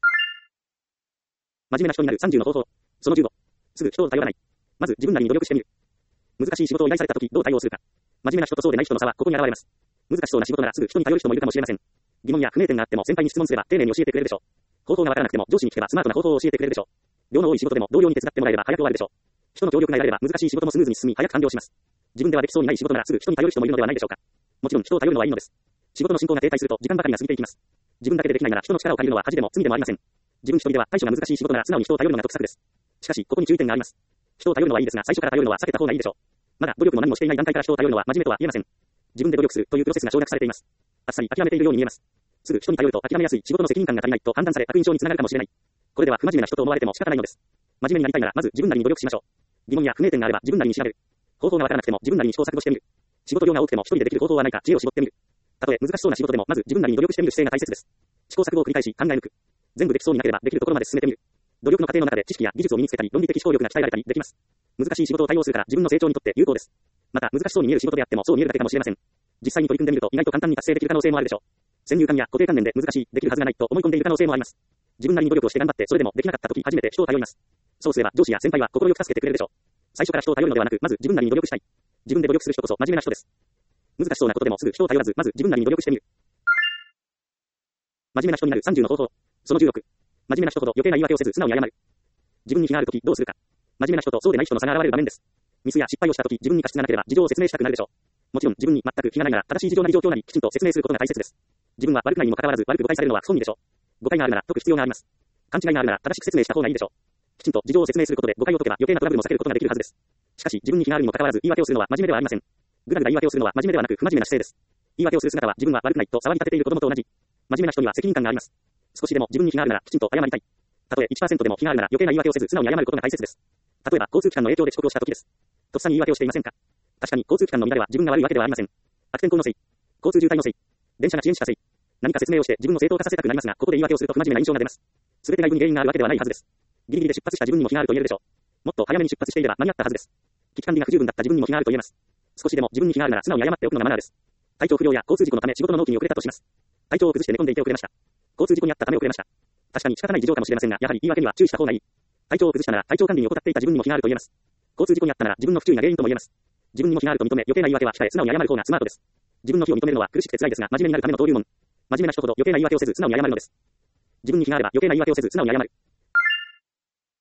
真面目な人になる30の方法。その15。すぐ人を頼らない。まず自分なりに努力してみる。難しい仕事を依頼された時どう対応するか。真面目な人とそうでない人の差はここに現れます。難しそうな仕事ならすぐ人に頼る人もいるかもしれません。疑問や不明点があっても先輩に質問すれば丁寧に教えてくれるでしょう。方法がわからなくても上司に聞けばスマートな方法を教えてくれるでしょう。量の多い仕事でも同僚に手伝ってもらえれば早く終わるでしょう。人の協力が得られれば難しい仕事もスムーズに進み早く完了します。自分ではできそうにない仕事ならすぐ人に頼る人もいるのではないでしょうか。もちろん人を頼るのはいいのです。仕事の進行が停滞すると時間ばかりが過ぎていきます。自分だけでできないなら人の力を借りるのは恥でも罪でもありません。自分一人では対処が難しい仕事なら素直に人を頼るのが得策です。しかしここに注意点があります。人を頼るのはいいですが最初から頼るのは避けた方がいいでしょう。まだ努力も何もしていない段階から人を頼るのは真面目とは言えません。自分で努力するというプロセスが省略されています。あっさり諦めているように見えます。すぐ人に頼ると諦めやすい、仕事の責任感が足りないと判断され悪印象につながるかもしれない。これでは不真面目な人と思われても仕方ないのです。真面目になりたいならまず自分なりに努力しましょう。疑問や不明点があれば自分なりに調べる。方法がわからなくても自分なりに試行錯誤してみる。仕事量が多くても一人でできる方法はないか知恵を絞ってみる。たとえ難しそうな仕事でもまず自分なりに努力してみる姿勢が大切です。試行錯誤を繰り返し考え抜く。全部できそうになければできるところまで進めてみる。努力の過程の中で知識や技術を身につけたり論理的思考力が鍛えられたりできます。難しい仕事を対応するから自分の成長にとって有効です。また難しそうに見える仕事であってもそう見えるだけかもしれません。実際に取り組んでみると意外と簡単に達成できる可能性もあるでしょう。先入観や固定観念で難しい、できるはずがないと思い込んでいる可能性もあります。自分なりに努力をして頑張ってそれでもできなかった時初めて人を頼ります。そうすれば上司や先輩は心よく助けてくれるでしょう。最初から人を頼るのではなくまず自分なりに努力したい。自分で努力する人こそ真面目な人です。難しそうなことでもすぐ人を頼らずまず自分なりに努力してみる。真面目な人になる30の方法。その16。真面目な人ほど余計な言い訳をせず素直に謝る。自分に非があるときどうするか。真面目な人とそうでない人の差が現れる場面です。ミスや失敗をしたとき自分に過失がなければ事情を説明したくなるでしょう。もちろん自分に全く非がないなら正しい事情なり状況なりきちんと説明することが大切です。自分は悪くないにもかかわらず悪く誤解されるのは不本意でしょう。誤解があるなら解く必要があります。勘違いがあるなら正しく説明した方がいいでしょう。きちんと事情を説明することで誤解を解けば余計なトラブルも避けることができるはずです。しかし自分に非があるにもかかわらず言い訳をするのは真面目ではありません。ぐだぐだ言い訳をするのは真面目ではなく不真面目な姿勢です。言い訳をする姿は自分は悪くないと騒ぎ立てている子供と同じ。真面目な人には責任感があります。少しでも自分に非があるならきちんと謝りたい。たとえ 1% でも非があるなら余計な言い訳をせず素直に謝ることが大切です。例えば交通機関の影響で遅刻をした時です。とっさに言い訳をしていませんか。確かに交通機関の乱れは自分が悪いわけではありません。悪天候のせい、交通渋滞のせい、電車が遅延したせい、何か説明をして自分の正当化させたくなりますが、ここで言い訳をすると不真面目な印象が出ます。すべて内部に原因があるわけではないはずです。ギリギリで出発した自分にも非があると言えるでしょう。もっと早めに出発していれば間に合ったはずです。危機管理が不十分だった自分にも非があると言えます。少しでも自分に非があるなら素直に謝っておくのがマナーです。体調不良や交通事故のため仕事の納期に遅れたとします。体調を崩して寝込んでいて遅れました。交通事故にあったため遅れました。確かに仕方ない事情かもしれませんが、やはり言い訳には注意した方がいい。体調を崩したなら体調管理に怠っていた自分にも非があると言えます。交通事故にあったなら自分の不注意が原因とも言えます。自分にも非があると認め余計な言い訳は控え素直に謝る方がスマートです。自分の非を認めるのは苦しくて辛いですが真面目になるための登竜門。真面目な人ほど余計な言い訳をせず素直に謝るのです。自分に非があれば余計な言い訳をせず素直に謝る。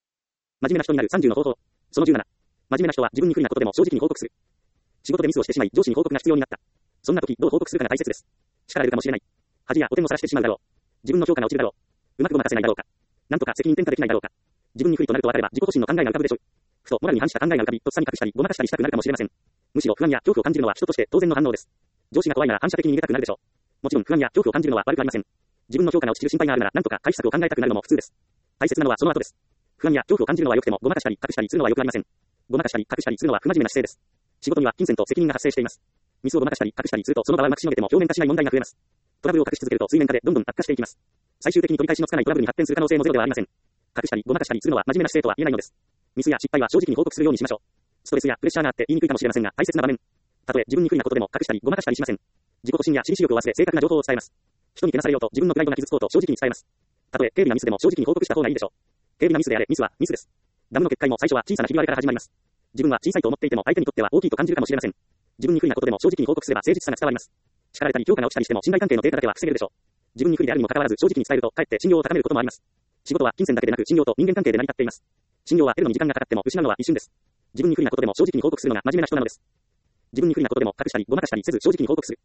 面目な人になる30の方法。その17。真面目な人は自分に不利なことでも正直に報告する。仕事でミスをしてしまい、上司に報告が必要になった。そんな時、どう報告するかが大切です。叱られるかもしれない。恥や汚点を晒してしまうだろう。自分の評価が落ちるだろう。うまくごまかせないだろうか。なんとか責任転嫁できないだろうか。自分に不利となると分かれば自己保身の考えが浮かぶでしょう。ふとモラルに反した考えが浮かび、とっさに隠したり、ごまかしたりしたくなるかもしれません。むしろ不安や恐怖を感じるのは人として当然の反応です。上司が怖いなら反射的に逃げたくなるでしょう。もちろん不安や恐怖を感じるのは悪くありません。自分の評価が落ちる心配があるなら、なんとか回避策を考えたくなるのも普通です。大切なのはその後です。不安や恐怖を感じるのは良くても、ごまかしたり隠したりするのは良くありません。ごまかしたり隠したりするのは不真面目な姿勢です。仕事には金銭と責任が発生しています。ミスをごまかしたり隠したりすると、その場はうまくしのげても表面化しない問題が増えます。トラブルを隠し続けると水面下でどんどん悪化していきます。最終的に取り返しのつかないトラブルに発展する可能性もゼロではありません。隠したりごまかしたりするのは真面目な姿勢とは言えないのです。ミスや失敗は正直に報告するようにしましょう。ストレスやプレッシャーがあって言いにくいかもしれませんが、大切な場面。たとえ自分に不利なことでも隠したりごまかしたりしません。自己保身や私利私欲を忘れ正確な情報を伝えます。人にけなされようと自分のプライドが傷つこうと正直に伝えます。たとえ軽微なミスでも正直に報告した方がいいでしょう。軽微なミスであれ、ミスはミスです。ダムの決壊も最初は小さなひび割れから始まります。自分は小さいと思っていても相手にとっては大きいと感じるかもしれません。自分に不利なことでも正直に報告すれば誠実さが伝わります。叱られたり評価が落ちたりしても信頼関係の低下だけは防げるでしょう。自分に不利であるにもかかわらず正直に伝えるとかえって信用を高めることもあります。仕事は金銭だけでなく信用と人間関係で成り立っています。信用は得るのに時間がかかっても失うのは一瞬です。自分に不利なことでも正直に報告するのが真面目な人なのです。自分に不利なことでも隠したりごまかしたりせず正直に報告する。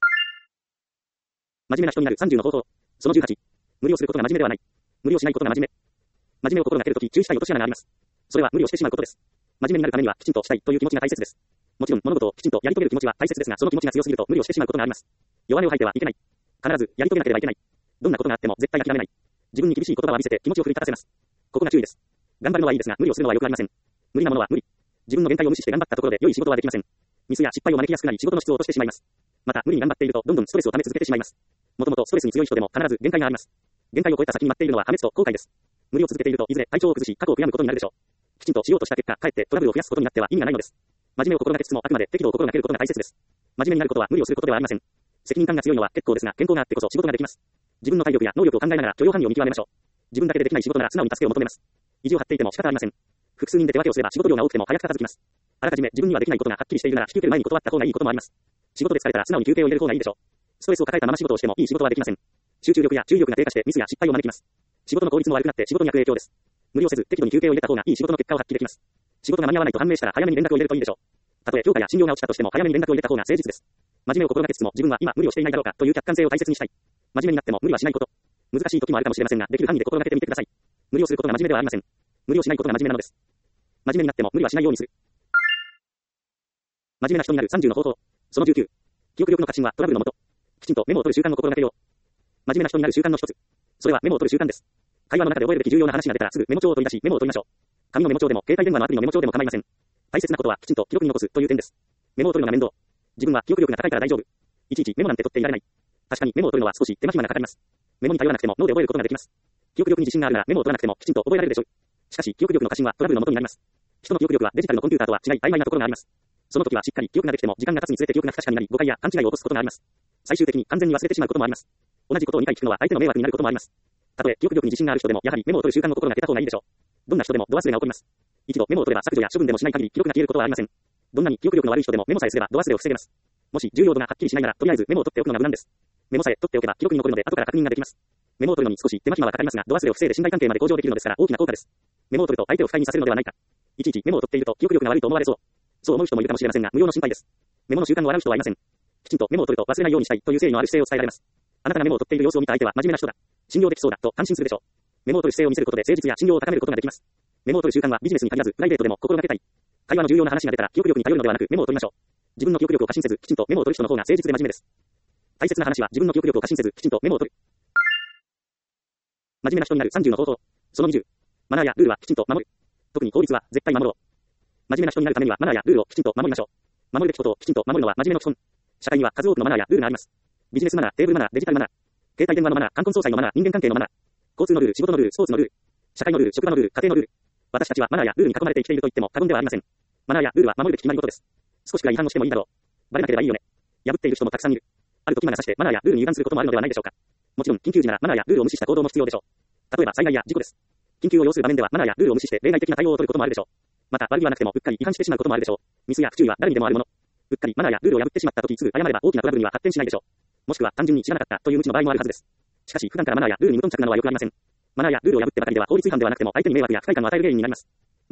真面目な人になる30の方法。その18。無理をすることが真面目ではない。無理をしないことが真面目。真面目を心がけるとき注意したい落とし穴があります。それは無理をしてしまうことです。真面目になるためにはきちんとしたいという気持ちが大切です。もちろん物事をきちんとやり遂げる気持ちは大切ですが、その気持ちが強すぎると無理をしてしまうことがあります。弱音を吐いてはいけない。必ずやり遂げなければいけない。どんなことがあっても絶対諦めない。自分に厳しい言葉を浴びせて気持ちを奮い立たせます。ここが注意です。頑張るのはいいですが、無理をするのは良くありません。無理なものは無理。自分の限界を無視して頑張ったところで良い仕事はできません。ミスや失敗を招きやすくなり仕事の質を落としてしまいます。また無理に頑張っているとどんどんストレスを溜め続けてしまいます。もともとストレスに強い人でも必ず限界があります。限界を超えた先に待っているのは破滅と後悔です。無理を続けているといずれ体調を崩し過去を悔やむことになるでしょう。きちんとしようとした結果、かえってトラブルを増やすことになっては意味がないのです。真面目を心がけつつもあくまで適度を心がけることが大切です。真面目になることは無理をすることではありません。責任感が強いのは結構ですが、健康があってこそ仕事ができます。自分の体力や能力を考えながら許容範囲を見極めましょう。自分だけでできない仕事なら素直に助けを求めます。意地を張っていても仕方ありません。複数人で手分けをすれば仕事量が多くても早く片付きます。あらかじめ自分にはできないことがはっきりしているなら引き受ける前に断った方がいいこともあります。仕事で疲れたら素直に休憩を入れる方がいいでしょう。ストレスを抱えたまま仕事をしてもいい仕事はできません。集中力や注意力が低下してミスや失敗を招きます。仕事の効率も悪くなって仕事に悪影響です。無理をせず適度に休憩を入れた方がいい仕事の結果を発揮できます。仕事が間に合わないと判明したら早めに連絡を入れるといいでしょう。たとえ評価や信用が落ちたとしても早めに連絡を入れた方が誠実です。真面目を心がけつつも自分は今無理をしていないだろうかという客観性を大切にしたい。真面目になっても無理はしないこと。難しい時もあるかもしれませんが、できる範囲で心がけてみてください。無理をすることが真面目ではありません。無理をしないことが真面目なのです。真面目になっても無理はしないようにする。真面目な人になる30の方法。その19。記憶力の過信はトラブルのもと。きちんとメモを取る習慣を心がけよう。真面目な人になる習慣の一つ。それはメモを取る習慣です。会話の中で覚えるべき重要な話が出たらすぐメモ帳を取り出しメモを取りましょう。紙のメモ帳でも携帯電話のアプリのメモ帳でも構いません。大切なことはきちんと記録に残すという点です。メモを取るのが面倒。自分は記憶力が高いから大丈夫。いちいちメモなんて取っていられない。確かにメモを取るのは少し手間暇がかかります。メモに頼らなくても脳で覚えることができます。記憶力に自信があるならメモを取らなくてもきちんと覚えられるでしょう。しかし記憶力の過信はトラブルの元になります。人の記憶力はデジタルのコンピューターとは違い曖昧なところがあります。その時はしっかり記憶ができても時間が経つにつれて記憶が不確かになり誤解や勘違いを起こすことがあります。最終的に完全に忘れてしまうこともあります。同じことを2回聞くのは相手の迷惑になることもあります。たとえ記憶力に自信がある人でもやはりメモを取る習慣を心がけた方がいいでしょう。どんな人でも度忘れが起こります。一度メモを取れば削除や処分でもしない限り記録が消えることはありません。どんなに記憶力の悪い人でもメモさえすれば度忘れを防げます。もし重要度がはっきりしないならとりあえずメモを取っておくのが無難です。メモさえ取っておけば記録に残るので後から確認ができます。メモを取るのに少し手間暇はかかりますが度忘れを防いで信頼関係まで向上できるのですから大きな効果です。メモを取ると相手を不快にさせるのではないか。いちいちメモを取っていると記憶力が悪いと思われそう。そう思う人もいるかもしれませんが無用の心配です。メモの習慣を洗う人はいません。きちんとメモを取ると忘れないようにしたいという誠意のある姿勢を伝えられます。あなたがメモを取っている様子を見た相手は真面目な人だ。信用できそうだと感心するでしょう。メモを取る姿勢を見せることで誠実や信用を高めることができます。メモを取る習慣はビジネスに限らずプライベートでも心がけたい。会話の重要な話が出たら記憶力に頼るのではなくメモを取りましょう。自分の記憶力を過信せずきちんとメモを取る人の方が誠実で真面目です。大切な話は自分の記憶力を過信せずきちんとメモを取る。真面目な人になる30の方法。その20。マナーやルールはきちんと守る。特に法律は絶対守ろう。真面目な人になるためにはマナーやルールをきちんと守りましょう。守るべきことをきちんと守るのは真面目の基本。社会には数多くのマナーやルールがあります。ビジネスマナー、テーブルマナー、デジタルマナー、携帯電話のマナー、冠婚葬祭のマナー、人間関係のマナー、交通のルール、仕事のルール、スポーツのルール、社会のルール、職場のルール、家庭のルール。私たちはマナーやルールに囲まれて生きていると言っても過言ではありません。マナーやルールは守るべき決まり事です。少しくらい違反をしてもいいだろう。バレなければいいよね。破っている人もたくさんいる。ある時までさしてマナーやルールに油断することもあるのではないでしょうか。もちろん緊急時ならマナーやルールを無視した行動も必要でしょう。例えば災害や事故です。緊急を要する場面ではマナーやルールを無視して例外的な対応を取ることもあるでしょう。また悪気はなくてもうっかり違反してしまうこともあるでしょう。ミスや不注意は誰にでもあるもの。うっかりマナーやルールを破ってしまった時すぐ謝れば大きなトラブルには発展しないでしょう。もしくは単純に知らなかったという無知の場合もあるはずです。しかし普段からマナーやルールに無頓着なのはよくありません。マナーやルールを破ってばかりでは法律違反ではなくても相手に迷惑や不快感を与える原因になります。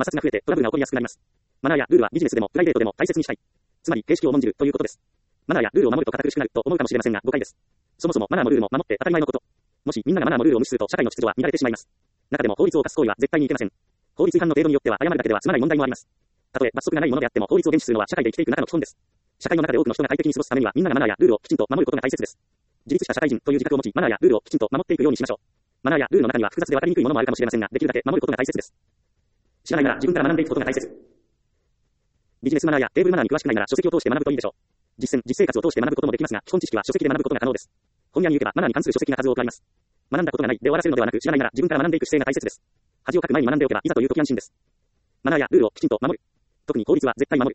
摩擦が増えてトラブルが起こりやすくなります。マナーやルールはビジネスでもプライベートでも大切にしたい。つまり形式を重んじるということです。マナーやルールを守ると堅苦しくなると思うかもしれませんが誤解です。そもそもマナーもルールも守って当たり前のこと。もしみんながマナーもルールを無視すると社会の秩序は乱れてしまいます。中でも法律を犯す行為は絶対にいけません。法律違反の程度によっては謝るだけでは済まない問題もあります。たとえ罰則がないものであっても法律を厳守するのは社会で生きていく中の基本です。社会の中で多くの人が快適に過ごすためにはみんながマナーやルールをきちんと守ることが大切です。自立した社会人という自覚を持ちマナーやルールをきちんと守っていくようにしましょう。マナーやルールの中には複雑で分かりにくいものもあるかもしれませんが、できるだけ守ることが大切です。知らないなら自分から学んでいくことが大切。ビジネスマナーやテーブルマナーに詳しくないなら書籍を通して学ぶといいでしょう。実生活を通して学ぶこともできますが、基本知識は書籍で学ぶことが可能です。本屋に行けばマナーに関する書籍が数多くあります。学んだことがないで終わらせるのではなく、知らないなら自分から学んでいく姿勢が大切です。恥をかく前に学んでおけばいざという時安心です。マナーやルールをきちんと守る。特に法律は絶対守る。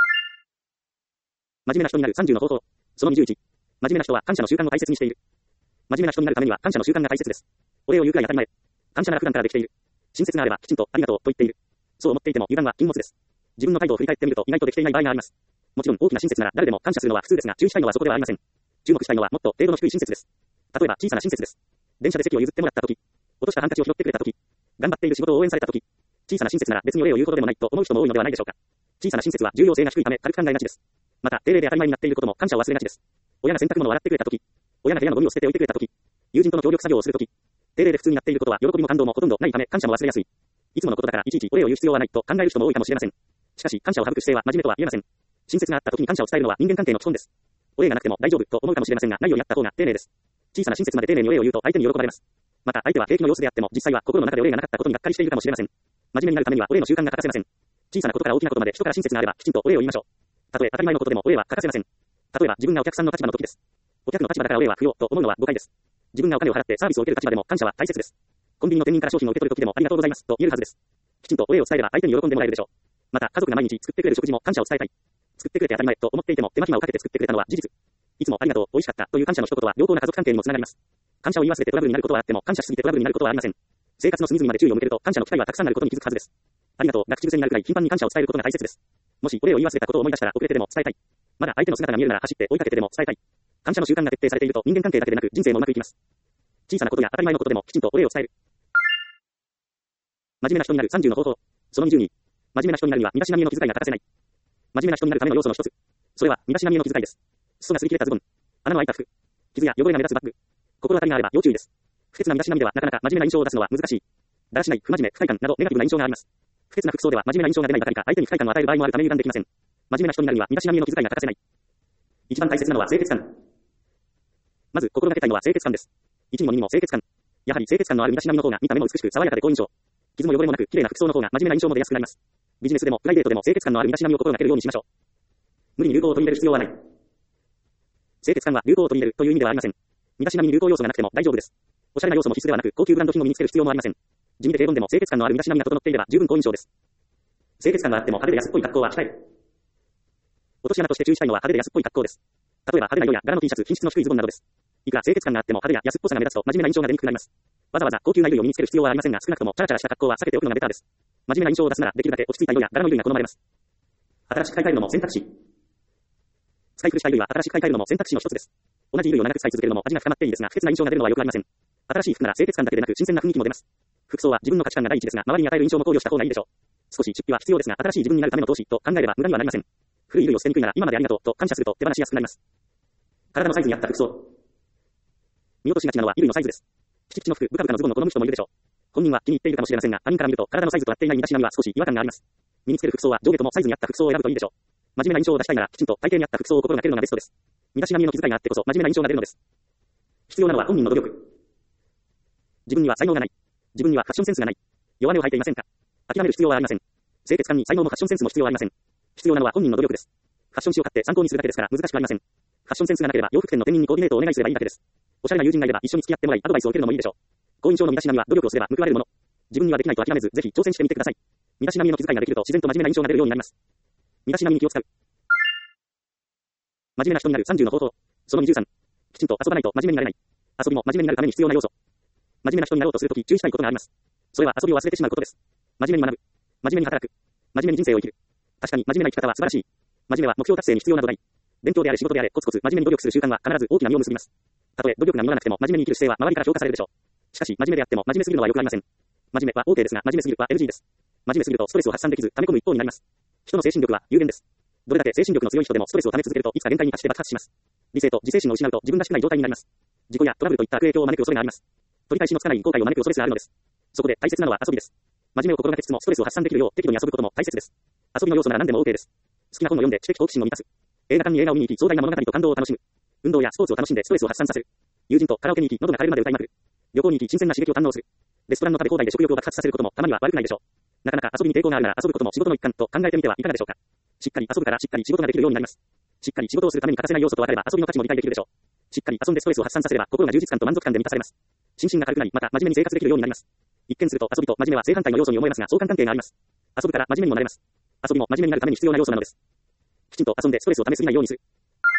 真面目な人になる30の方法。その21。真面目な人は感謝の習慣を大切にしている。真面目な人になるためには感謝の習慣が大切です。お礼を言うくらい当たり前。感謝なら普段からできている。親切があればきちんとありがとうと言っている。そう思っていても油断は禁物です。自分の態度を振り返ってみると意外とできていない場合があります。もちろん大きな親切なら誰でも感謝するのは普通ですが、注意したいのはそこではありません。注目したいのはもっと程度の低い親切です。例えば小さな親切です。電車で席を譲ってもらったとき、落としたハンカチを拾ってくれたとき、頑張っている仕事を応援されたとき、小さな親切なら別にお礼を言うほどでもないと思う人も多いのではないでしょうか。小さな親切は重要性が低いため軽く考えがちです。また定例で当たり前になっていることも感謝を忘れがちです。親が洗濯物を洗ってくれたとき、親が部屋のゴミを捨てておいてくれたとき、友人との協力作業をするとき、定例で普通になっていることは喜びも感動もほとんどないため感謝も忘れやすい。いつものことだからいちいちお礼を言う必要はないと考える人も多いかもしれません。しかし感謝を省く姿勢は真面目とは言えません。親切があったときに感謝を伝えるのは人間関係の基本です。お礼がなくても大丈夫と思うかもしれませんが、ないよりあった方が丁寧です。小さな親切まで丁寧にお礼を言うと相手に喜ばれます。また相手は平気の様子であっても実際は心の中でお礼がなかったことにがっかりしているかもしれません。真面目になるためにはお礼の習慣が欠かせません。小さなことから大きなことまで人から親切があればきちんとお礼を言いましょう。たとえ当たり前のことでもお礼は欠かせません。例えば自分がお客さんの立場の時です。お客の立場だからお礼は不要と思うのは誤解です。自分がお金を払ってサービスを受ける立場でも感謝は大切です。コンビニの店員から商品を受け取る時でもありがとうございますと言えるはずです。きちんとお礼を伝えれば相手に喜んでもらえるでしょう。また家族が毎日作ってくれる食事も感謝を伝えたい。作ってくれて当たり前と思っていても手間暇をかけて作ってくれたのは事実。いつもありがとう、美味しかったという感謝の一言は良好な家族関係にもつながります。感謝を言い忘れてトラブルになることはあっても感謝しすぎてトラブルになることはありません。生活の隅々まで注意を向けると感謝の機会はたくさんあることに気づくはずです。ありがとうが口癖になるくらい頻繁に感謝を伝えることが大切です。もしお礼を言い忘れたことを思い出したら遅れてでも伝えたい。まだ相手の姿が見えるなら走って追いかけてでも伝えたい。感謝の習慣が徹底されていると人間関係だけでなく人生もうまくいきます。小さなことや当たり前のことでもきちんとお礼を伝える。真面目な人になる30の方法。その20に、真面目な人になるには身だしなみへの気遣いが欠かせない。真面目な人になるための要素の一つ。それは身だしなみへの気遣いです。裾が擦り切れたズボン、穴の開いた服、傷や汚れが目立つバッグ、心当たりがあれば要注意です。不潔な身だしなみではなかなか真面目な印象を出すのは難しい。だらしない、不真面目、不快感などネガティブな印象があります。不潔な服装では真面目な印象が出ないばかりか相手に不快感を与える場合もあるため油断できません。真面目な人になるには身だしなみへの気遣いが欠かせない。一番大切なのは清潔感。まず心がけたいのは清潔感です。一にも二にも清潔感。やはり清潔感のある身だしなみの方が見た目も美しく爽やかで好印象。傷も汚れもなく綺麗な服装の方が真面目な印象も出やすくなります。ビジネスでもプライベートでも清潔感のある身だしなみを心がけるようにしましょう。無理に流行を取り入れる必要はない。清潔感は流行を取り入れるという意味ではありません。身だしなみに流行要素がなくても大丈夫です。おしゃれな要素も必須ではなく高級ブランド品を身につける必要もありません。地味で平凡でも清潔感のある身だしなみが整っていれば十分好印象です。清潔感があっても派手で安っぽい格好は控える。落とし穴として注意したいのは派手で安っぽい格好です。例えば派手な色や柄の T シャツ、品質の低いズボンなどです。いくら清潔感があっても派手や安っぽさが目立つと真面目な印象が出にくくなります。わざわざ高級な衣類を身につける必要はありませんが少なくともチャラチャラした格好は避けておくのがベターです。真面目な印象を出すならできるだけ落ち着いた色や柄の衣類が好まれます。新しく買い替えるのも選択肢。使い古した衣類は新しく買い替えるのも選択肢の一つです。同じ衣類を長く使い続けるのも味が深まっていいですが不潔な印象が出るのはよくありません。新しい服なら清潔感だけでなく新鮮な雰囲気も出ます。服装は自分の価値観が第一ですが周りに与える印象も考慮した方がいいでしょう。少し出費は必要ですが新しい自分になるための投資と考えれば無駄にはなりません。古い衣類を捨てにくいなら今までありがとうと感謝すると手放しやすくなります。体のサイズに合った服装。見落としがちなのは衣類のサイズです。ピチピチの服、ブカブカのズボンの好む人もいるでしょう。本人は気に入っているかもしれませんが他人から見ると体のサイズと合っていない身だしなみは少し違和感があります。身につける服装は上下ともサイズに合った服装を選ぶといいでしょう。真面目な印象を出したいならきちんと体型に合った服装を心がけるのがベストです。身だしなみへの気遣いがあってこそ真面目な印象が出るのです。必要なのは本人の努力。自分には才能がない。自分にはファッションセンスがない。弱音を吐いていませんか？諦める必要はありません。清潔感に才能もファッションセンスも必要ありません。必要なのは本人の努力です。ファッション誌を買って参考にするだけですから難しくありません。ファッションセンスがなければ洋服店の店員にコーディネートをお願いすればいいだけです。おしゃれな友人がいれば一緒に付き合ってもらいアドバイスを受けるのもいいでしょう。好印象の身だしなみは努力をすれば報われるもの。自分にはできないと諦めずぜひ挑戦してみてください。身だしなみへの気遣いができると自然と真面目な印象が出るようになります。身だしなみに気を使う。真面目な人になる30の方法。その23。きちんと遊ばないと真面目になれない。遊びも真面目になるために必要な要素。真面目な人になろうとするとき注意したいことがあります。それは遊びを忘れてしまうことです。真面目に学ぶ。真面目に働く。真面目に人生を生きる。確かに真面目な生き方は素晴らしい。真面目は目標達成に必要な土台。勉強であれ仕事であれコツコツ真面目に努力する習慣は必ず大きな実を結びます。たとえ努力が実らなくても真面目に生きる姿勢は周りから評価されるでしょう。しかし真面目であっても真面目すぎるのは良くありません。真面目は OK ですが真面目すぎるは NG です。 面目すぎるとストレスを発散できず、溜め込む一方になります。人の精神力は有限です。どれだけ精神力の強い人でもストレスを溜め続けるといつか限界に達して爆発します。理性と自制心を失うと自分らしくない状態になります。事故やトラブルといった悪影響を招く恐れがあります。取り返しのつかない後悔を招く恐れすらあるのです。そこで大切なのは遊びです。真面目を心がけつつもストレスを発散できるよう適度に遊ぶことも大切です。遊びの要素なら何でも OK です。好きな本を読んで知的好奇心を満たす。映画館に映画を見に行き壮大な物語と感動を楽しむ。運動やスポーツを楽しんでストレスを発散させる。友人とカラオケに行き喉が枯れるまで歌いまくる。旅行に行き新鮮な刺激を堪能する。レストランの食べ放題で食欲を爆発させることもたまには悪くないでしょう。なかなか遊びに抵抗があるなら遊ぶことも仕事の一環と考えてみてはいかがでしょうか。しっかり遊ぶからしっかり仕事ができるようになります。しっかり仕事をするために欠かせない要素と分かれば遊びの価値も理解できるでしょう。しっかり遊んでストレスを発散させれば心が充実感と満足感で満たされます。心身が軽くなりまた真面目に生活できるようになります。一見すると遊びと真面目は正反対の要素に思えますが相関関係があります。遊ぶから真面目にもなれます。遊びも真面目になるために必要な要素なのです。きちんと遊んでストレスを溜めすぎないようにする。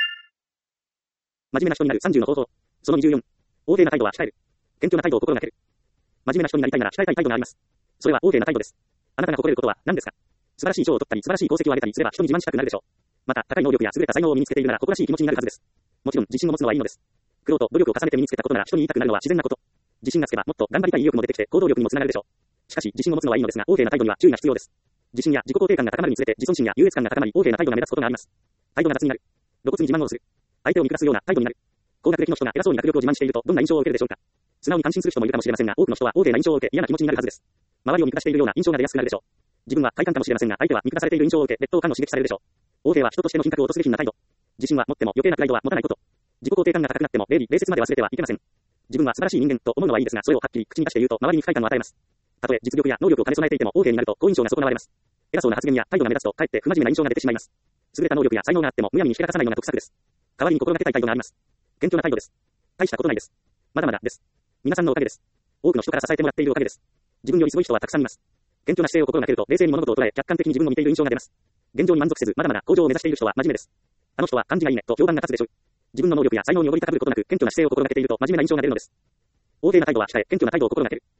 真面目な人になる30の方法。その24。横柄な態度は控える。謙虚な態度を心がける。真面目な人になりたいなら控えたい態度があります。それは横柄な態度です。あなたが誇れることは何ですか。素晴らしい賞を取ったり素晴らしい功績を上げたりすれば人に自慢したくなるでしょう。また高い能力や優れた才能を身につけているなら誇らしい気持ちになるはずです。もちろん自信を持つのはいいのです。苦労と努力を重ねて身につけたことなら人に言いたくなるのは自然なこと。自信がつけばもっと頑張りたい意欲も出てきて行動力にもつながるでしょう。しかし自信を持つのはいいのですが横柄な態度には注意が必要です。自信や自己肯定感が高まるにつれて自尊心や優越感が高まり横柄な態度が目立つことがあります。態度が雑になる。露骨に自慢をする。相手を見下すような態度になる。高学歴の人が偉そうに学力を自慢しているとどんな印象を受けるでしょうか。素直に感心する人もいるかもしれませんが多くの人は横柄な印象を受け嫌な気持ちになるはずです。周りを見下しているような印象が出やすくなるでしょう。自分は快感かもしれませんが相手は見下されている印象を受け劣等感を刺激されるでしょう。横柄は人としての品格を落とすべきな態度。自信は持っても余計なプライドは持たないこと。自己肯定感が高くなっても礼儀礼節まで忘れてはいけません。自分は素晴らしい人間と思うのはいいですがそれをはっきり口に出して言うと周りに不快感を与えます。たとえ実力や能力を兼ね備えていても横柄になると好印象が損なわれます。偉そうな発言や態度が目立つとかえって不真面目な印象が出てしまいます。優れた能力や才能があってもむやみにひけらかさないような得策です。代わりに心がけたい態度があります。謙虚な態度です。大したことないです。まだまだです。皆さんのおかげです。多くの人から支えてもらっているおかげです。自分よりすごい人はたくさんいます。謙虚な姿勢を心がけると冷静に物事を捉え客観的に自分を見ている印象が出ます。現状に満足せずまだまだ向上を目指している人は真面目です。あの人は感じがいいねと評判が立つでしょう。自分の能力や才能に溺り高ぶることなく謙虚な姿勢を心がけていると真面目な印象が出るのです。横柄な態度は控え謙虚な態度を心がける。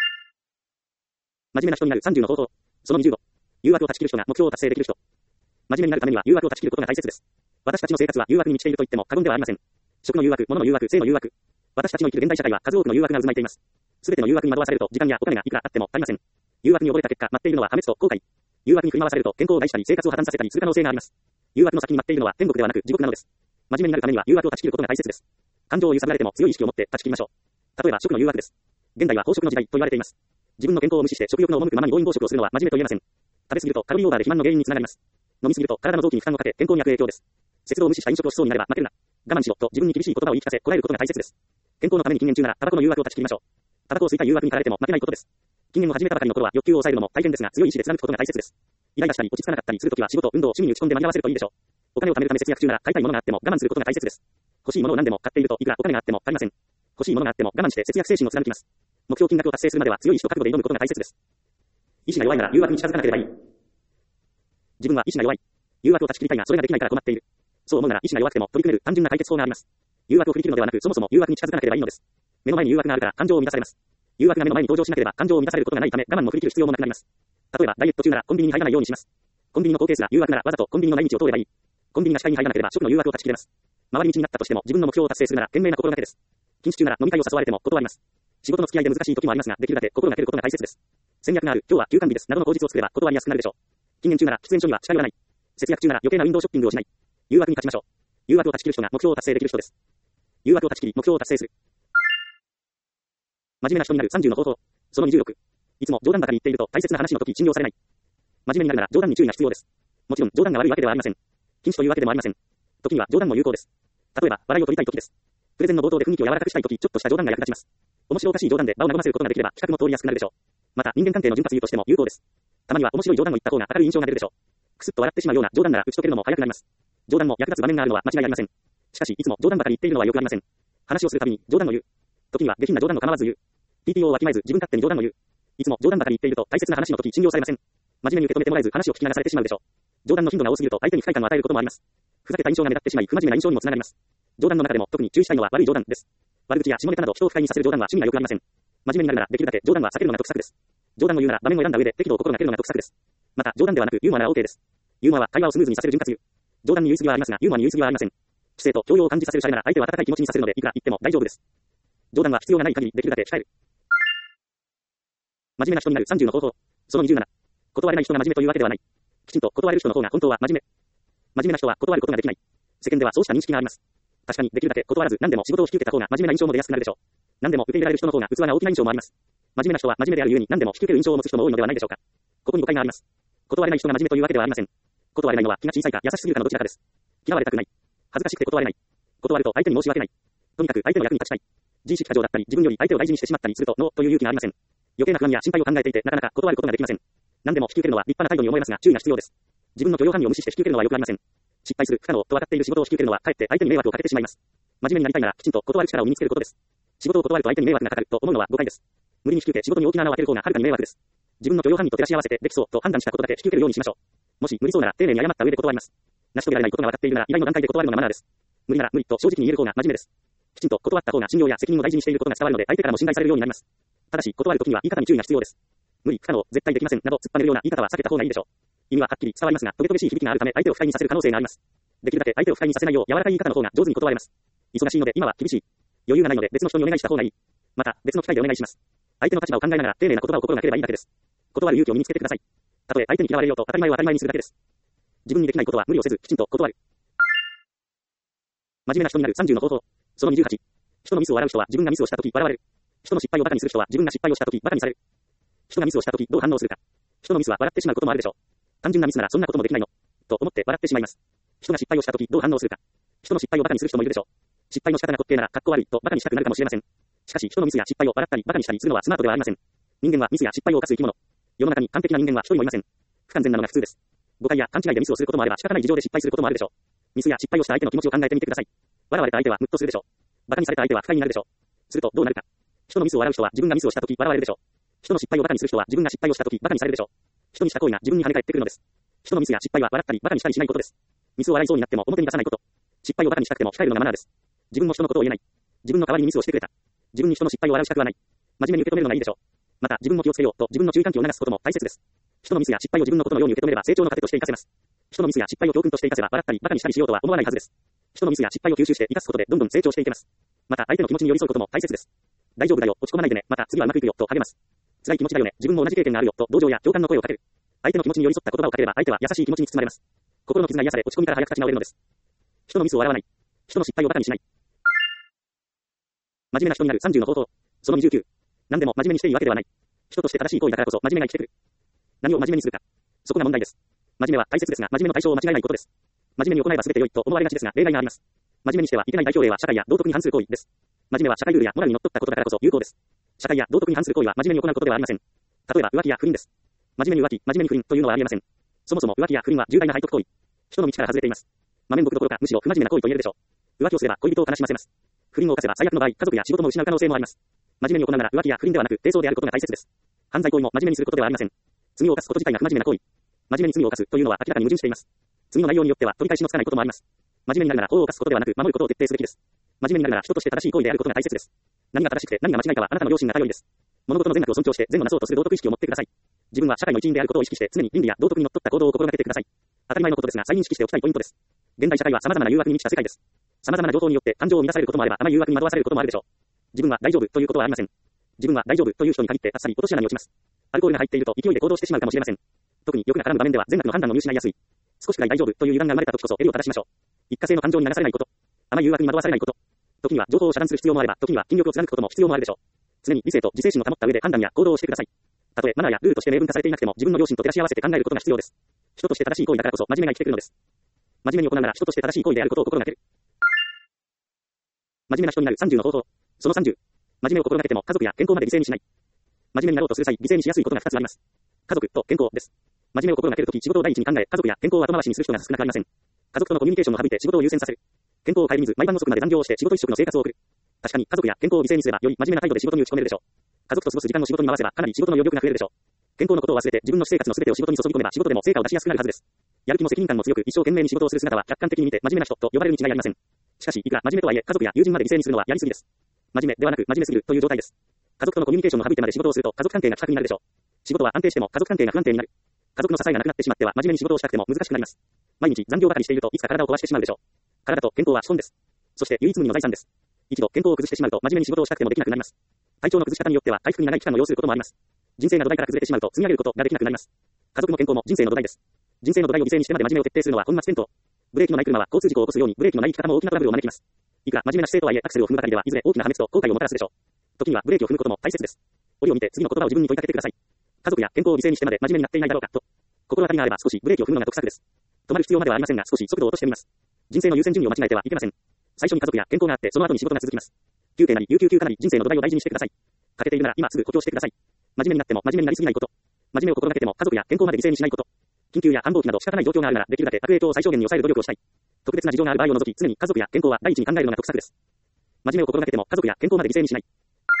真面目な人になる30の方法。その25。誘惑を断ち切る人が目標を達成できる人。真面目になるためには誘惑を断ち切ることが大切です。私たちの生活は誘惑に満ちていると言っても過言ではありません。食の誘惑、物の誘惑、性の誘惑。私たちの生きる現代社会は数多くの誘惑が渦巻いています。すべての誘惑に惑わされると時間やお金がいくらあっても足りません。誘惑に溺れた結果、待っているのは破滅と後悔。誘惑に振り回されると健康を害したり生活を破綻させたりする可能性があります。誘惑の先に待っているのは天国ではなく地獄なのです。真面目になるためには誘惑を断ち切ることが大切です。感情を揺さぶられても強い意識を持って断ち切りましょう。例えば食の誘惑です。現代は飽食の時代と言われています。自分の健康を無視して食欲の赴くままに暴飲暴食をするのは真面目と言えません。食べ過ぎるとカロリーオーバーで肥満の原因につながります。飲み過ぎると体の臓器に負担をかけ健康に悪影響です。節度を無視した飲食をしそうになれば負けるな。我慢しろと自分に厳しい言葉を言い聞かせこらえることが大切です。健康のために禁煙中ならタバコの誘惑を断ち切りましょう。タバコを吸いたい誘惑に駆られても負けないことです。禁煙を始めたばかりの頃は欲求を抑えるのも大変ですが強い意志で貫くことが大切です。イライラしたり落ち着かなかったりするときは仕事、運動、趣味に打ち込んで紛らわせるといいでしょう。お金を貯めるため節約中なら買いたいものがあっても我慢することが大切です。欲しいものを何でも買っているといくらお金があっても足りません。欲しいものがあっても我慢して節約精神を貫きます。目標金額を達成するまでは強い意志と覚悟で挑むことが大切です。意志が弱いなら誘惑に近づかなければいい。自分は意志が弱い。誘惑を断ち切りたいがそれができないから困っている。そう思うなら意志が弱くても取り組める単純な解決法があります。誘惑を振り切るのではなくそもそも誘惑に近づかなければいいのです。目の前に誘惑があるから感情を満たされます。誘惑が目の前に登場しなければ感情を満たされることがないため我慢も振り切る必要もなくなります。例えばダイエット中ならコンビニに入らないようにします。コンビニの高低差が誘惑ならわざとコンビニのない道を通ればいい。コンビニが視界に入らなければ食の誘惑を断ち切れます。回り道になったとしても自分の目標を達成するなら賢明な心がけです。禁酒中なら飲み会を誘われても断ります。仕事の付き合いで難しい時もありますができるだけ心がけることが大切です。戦略がある、今日は休館日ですなどの口実を作れば断りやすくなるでしょう。禁煙中なら喫煙所には近寄らない。節約中なら余計な運動ショッピングをしない。誘惑に勝ちましょう。誘惑を断ち切る人が目標を達成できる人です。誘惑を断ち切り目標を達成する。真面目な人になる30の方法。その26。いつも冗談ばかり言っていると大切な話の時信用されない。真面目になるなら冗談に注意が必要です。もちろん冗談が悪いわけではありません。禁止というわけでもありません。時には冗談も有効です。例えば笑いを取りたい時です。プレゼンの冒頭で雰囲気を柔らかくしたい時ちょっとした冗談が役立ちます。面白おかしい冗談で場を和ませることができれば企画も通りやすくなるでしょう。また人間関係の潤滑油としても有効です。たまには面白い冗談を言った方が明るい印象が出るでしょう。くすっと笑ってしまうような冗談なら打ち解けるのも早くなります。冗談も役立つ場面があるのは間違いありません。しかしいつも冗談ばかり言っているのはよくありません。話をするたびに冗談を言う。時には下品な冗談を構わず言う。TPO をわきまえず自分勝手に冗談を言う。いつも冗談ばかり言っていると大切な話の時信用されません。真面目に受け止めてもらえず話を聞き流されてしまうでしょう。冗談の頻度が多すぎると相手に不快感を与えることもあります。ふざけた印象が目立ってしまい不真面目な印象にもつながります。冗談の中でも特に注意したいのは悪い冗談です。悪口や下ネタなど人を不快にさせる冗談は趣味が良くありません。真面目になるならできるだけ冗談は避けるのが得策です。冗談を言うなら場面を選んだ上で適度を心がけるのが得策です。また冗談ではなくユーモアなら OK です。ユーモアは会話をスムーズにさせる潤滑油。冗談に言い過ぎはありますがユーモアに言い過ぎはありません。知性と教養を感じさせるシャレなら相手を温かい気持ちにさせるのでいくら言っても大丈夫です。冗談は必要がない限りできるだけ控える。真面目な人になる30の方法。その27。 断れない人が真面目というわけではない。きちんと断れる人の方が本当は真面目。真面目な人は断ることができない。世間ではそうした認識があります。確かにできるだけ断らず何でも仕事を引き受けた方が真面目な印象も出やすくなるでしょう。何でも受け入れられる人の方が器が大きな印象もあります。真面目な人は真面目であるゆえに何でも引き受ける印象を持つ人も多いのではないでしょうか。ここに誤解があります。断れない人が真面目というわけではありません。断れないのは気が小さいか優しすぎるかのどちらかです。嫌われたくない。恥ずかしくて断れない。断ると相手に申し訳ない。とにかく相手の役に立ちたい。自意識過剰だったり、自分より相手を大事にしてしまったりすると、ノーという勇気がありません。余計な不安や心配を考えていて、なかなか断ることができません。何でも引き受けるのは立派な態度に思えますが、注意が必要です。自分の許容範囲を無視して引き受けるのは良くありません。失敗する、不可能と分かっている仕事を引き受けるのは、かえって相手に迷惑をかけてしまいます。真面目になりたいなら、きちんと断る力を身につけることです。仕事を断ると相手に迷惑がかかると思うのは誤解です。無理に引き受け仕事に大きな穴を開ける方がはるかに迷惑です。自分の許容範囲と照らし合わせてできそうと判断したことだけ引き受けるようにしましょう。もし無理そうなら丁寧に謝った上で断ります。成し遂げられないことが分かっているなら依頼の段階で断るのがマナーです。無理なら無理と正直に言える方が真面目です。きちんと断った方が信用や責任を大事にしていることが伝わるので相手からも信頼されるようになります。ただし断るときには言い方に注意が必要です。無理、不可能、絶対できませんなど突っぱねるような言い方は避けた方がいいでしょう。意味ははっきり伝わりますが、トゲトゲしい響きがあるため相手を不快にさせる可能性があります。できるだけ相手を不快にさせないよう柔らかい言い方の方が上手に断れます。忙しいので今は厳しい。余裕がないので別の人にお願いした方がいい。また別の機会でお願いします。相手の立場を考えながら丁寧な言葉を心がければいいだけです。断る勇気を身につけてください。たとえ相手に嫌われようと当たり前を当たり前にするだけです。自分にできないことは無理をせずきちんと断る。真面目な人になる30の方法。その28。人のミスを笑う人は自分がミスをしたとき笑われる。人の失敗をバカにする人は自分が失敗をしたときバカにされる。人がミスをしたときどう反応するか。人のミスは笑ってしまうこともあるでしょう。単純なミスならそんなこともできないの。と思って笑ってしまいます。人が失敗をしたときどう反応するか。人の失敗をバカにする人もいるでしょう。失敗の仕方が滑稽なら格好悪いとバカにしたくなるかもしれません。しかし人のミスや失敗を笑ったりバカにしたりするのはスマートではありません。人間はミスや失敗を犯す生き物。世の中に完璧な人間は一人もいません。不完全なのが普通です。誤解や勘違いでミスをすることもあれば仕方ない事情で失敗することもあるでしょう。ミスや失敗をした相手の気持ちを考えてみてください。笑われた相手はムッとするでしょう。バカにされた相手は不快になるでしょう。するとどうなるか。人のミスを笑う人は自分がミスをしたとき笑われるでしょう。人の失敗をバカにする人は自分が失敗をしたときバカにされるでしょう。人にした行為が自分に跳ね返ってくるのです。人のミスや失敗は笑ったりバカにしたりしないことです。ミスを笑いそうになっても表に出さないこと。失敗をバカにしたくても控えるのがマナーです。自分も人のことを言えない。自分の代わりにミスをしてくれた。自分に人の失敗を笑う資格はない。真面目に受け止めるのがいいでしょう。また自分も気をつけようと自分の注意喚起を促すことも大切です。人のミスや失敗を自分のことのように受け止めれば成長の糧として活かせます。人のミスや失敗を教訓として活かせば笑ったりバカにしたりしようとは思わないはずです。人のミスや失敗を吸収して活かすことでどんどん成長していけます。また相手の気持ちに寄り添うことも大切です。大丈夫だよ、落ち込まないでね、また次はうまくいくよと励ます。辛い気持ちだよね、自分も同じ経験があるよと同情や共感の声をかける。相手の気持ちに寄り添った言葉をかければ相手は優しい気持ちに包まれます。心の傷が癒され落ち込みから早く立ち直れるのです。人のミスを笑わない。人の失敗をバカにしない。真面目な人になる30の方法。その29。何でも真面目にしていいわけではない。人として正しい行為だからこそ真面目が生きてくる。何を真面目にするか。そこが問題です。真面目は大切ですが、真面目の対象を間違えないことです。真面目に行えば全て良いと思われがちですが、例外があります。真面目にしてはいけない代表例は社会や道徳に反する行為です。真面目は社会ルールやモラルに則ったことだからこそ有効です。社会や道徳に反する行為は真面目に行うことではありません。例えば浮気や不倫です。真面目に浮気、真面目に不倫というのはありえません。そもそも浮気や不倫は重大な背徳行為。人の道から外れています。豆僕どころかむしろ不真面目な行為と言えるでしょう。浮気をすれば恋人を悲しませます。不倫を犯せば最悪の場合、家族や仕事も失う可能性もあります。真面目に行うなら浮気や不倫ではなく、低層であることが大切です。犯罪行為も真面目にすることではありません。罪を犯すこと自体が不真面目な行為。真面目に罪を犯すというのは明らかに矛盾しています。罪の内容によっては取り返しのつかないこともあります。真面目になるなら法を犯すことではなく守ることを徹底すべきです。真面目になるなら人として正しい行為であることが大切です。何が正しくて何が間違いかはあなたの良心が頼りです。物事の善悪を尊重して善をなそうとする道徳意識を持ってください。自分は社会の一員であることを意識して常に倫理や道徳にのっとった行動を心がけてください。当たり前のことですが再認識しておきたいポイントです。現代社会は様々な誘惑に満ちた世界です。様々な情報によって感情を乱されることもあれば甘い誘惑に惑わされることもあるでしょう。自分は大丈夫ということはありません。自分は大丈夫という人に限ってあっさり落とし穴に落ちます。アルコールが入っていると勢いで行動してしまうかもしれません。特に欲が絡む場面では善悪の判断を見失いやすい。少しくらい大丈夫という油断が生まれた時こそ襟を正しましょう。一過性の感情に流されないこと。甘い誘惑に惑わされないこと。時には情報を遮断する必要もあれば、時には禁欲を貫くことも必要もあるでしょう。常に理性と自制心を保った上で判断や行動をしてください。たとえマナーやルールとして明文化されていなくても自分の良心と照らし合わせて考えることが必要です。人として正しい行為だからこそ真面目が生きてくるのです。真面目に行うなら人として正しい行為であることを心がける。真面目な人になる30の方法。その30。真面目を心がけても家族や健康まで犠牲にしない。真面目になろうとする際、犠牲にしやすいことが2つあります。家族と健康です。真面目を心がけるとき仕事を第一に考え、家族や健康を後回しにする人が少なくありません。家族とのコミュニケーションを省いて仕事を優先させる。健康を顧みず、毎晩遅くまで残業をして仕事一色の生活を送る。確かに家族や健康を犠牲にすればより真面目な態度で仕事に打ち込めるでしょう。家族と過ごす時間を仕事に回せばかなり仕事の余力が増えるでしょう。健康のことを忘れて自分の私生活の全てを仕事に注ぎ込めば仕事でも成果を出しやすくなるはずです。やる気も責任感も強く一生懸命に仕事をする姿は客観的に見て真面目な人と呼ばれるに違いありません。しかし、いくら真面目とはいえ家族や友人まで犠牲にするのはやりすぎです。真面目ではなく真面目すぎるという状態です。家族とのコミュニケーションを省いてまで仕事をすると家族関係が希薄になるでしょう。仕事は安定しても家族関係が不安定になる。家族の支えがなくなってしまっては真面目に仕事をしたくても難しくなります。毎日残業ばかりしているといつか体を壊してしまうでしょう。体と健康は資本です。そして唯一無二の財産です。一度健康を崩してしまうと真面目に仕事をしたくてもできなくなります。体調の崩し方によっては回復に長い期間を要することもあります。人生が土台から崩れてしまうと積み上げることができなくなります。 家族も健康も人生の土台です。人生の土台を犠牲にしてまで真面目を徹底するのは本末転倒。ブレーキのない車は交通事故を起こすようにブレーキのない生き方も大きなトラブルを招きます。いくら真面目な姿勢とはいえアクセルを踏むばかりではいずれ大きな破滅と後悔をもたらすでしょう。時にはブレーキを踏むことも大切です。折を見て次の言葉を自分に問いかけてください。家族や健康を犠牲にしてまで真面目になっていないだろうかと。心当たりがあれば少しブレーキを踏むのが得策です。止まる必要まではありませんが少し速度を落としてみます。人生の優先順位を間違えてはいけません。最初に家族や健康があってその後に仕事が続きます。休憩なり有給休暇なり人生の土台を大事にしてください。欠けているなら今すぐ補強してください。真面目になっても真面目になりすぎないこと。真面目を心がけても家族や健康まで犠牲にしないこと。緊急や繁忙期など仕方ない状況があるならできるだけ悪影響を最小限に抑える努力をしたい。特別な事情がある場合を除き常に家族や健康は第一に考えるのが得策です。真面目を心がけても家族や健康まで犠牲にしない。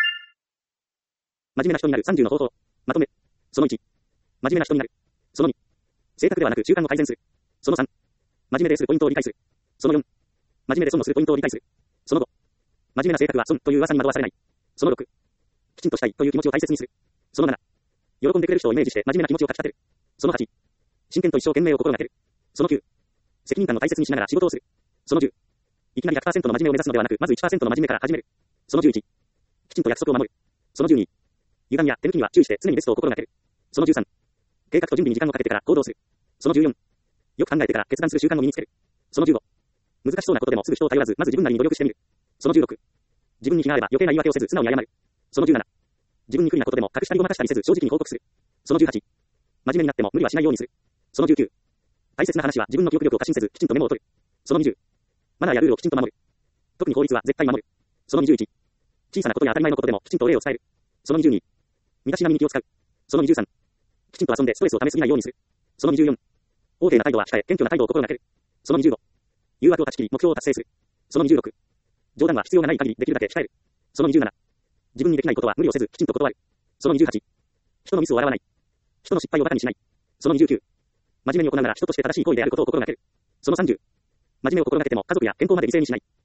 真面目な人になる30の方法。まとめ。その1。真面目な人になる。その2。性格ではなく習慣を改善する。その3。真面目でするポイントを理解する。その4。真面目で損をするポイントを理解する。その5。真面目な性格は損という噂に惑わされない。その6。きちんとしたいという気持ちを大切にする。その7。喜んでくれる人をイメージして真面目な気持ちをかき立てる。その8。真剣と一生懸命を心がける。その9。責任感を大切にしながら仕事をする。その10。いきなり 100% の真面目を目指すのではなく、まず 1% の真面目から始める。その11。きちんと約束を守る。その12。油断や手抜きには注意して常にベストを心がける。その13。計画と準備に時間をかけてから行動する。その14。よく考えてから決断する習慣を身につける。その15。難しそうなことでもすぐ人を頼らず、まず自分なりに努力してみる。その16。自分に気があれば余計な言い訳をせず素直に謝る。その17。自分に不利なことでも隠したりごまかしたりせず正直に報告する。その18。真面目になっても無理はしないようにする。その19。大切な話は自分の記憶力を過信せずきちんとメモを取る。その20。マナーやルールをきちんと守る。特に法律は絶対守る。その21。小さなことや当たり前のことでもきちんとお礼を伝える。その22。身だしなみに気を使う。その23。きちんと遊んでストレスを溜めすぎないようにする。その24。大きな態度は控え、謙虚な態度を心がける。その25。誘惑を断ち切り、目標を達成する。その26。冗談は必要がない限りできるだけ控える。その27。自分にできないことは無理をせずきちんと断る。その28。人のミスを笑わない。人の失敗を馬鹿にしない。その29。真面目に行うなら人として正しい行為であることを心がける。その30。真面目を心がけても家族や健康まで犠牲にしない。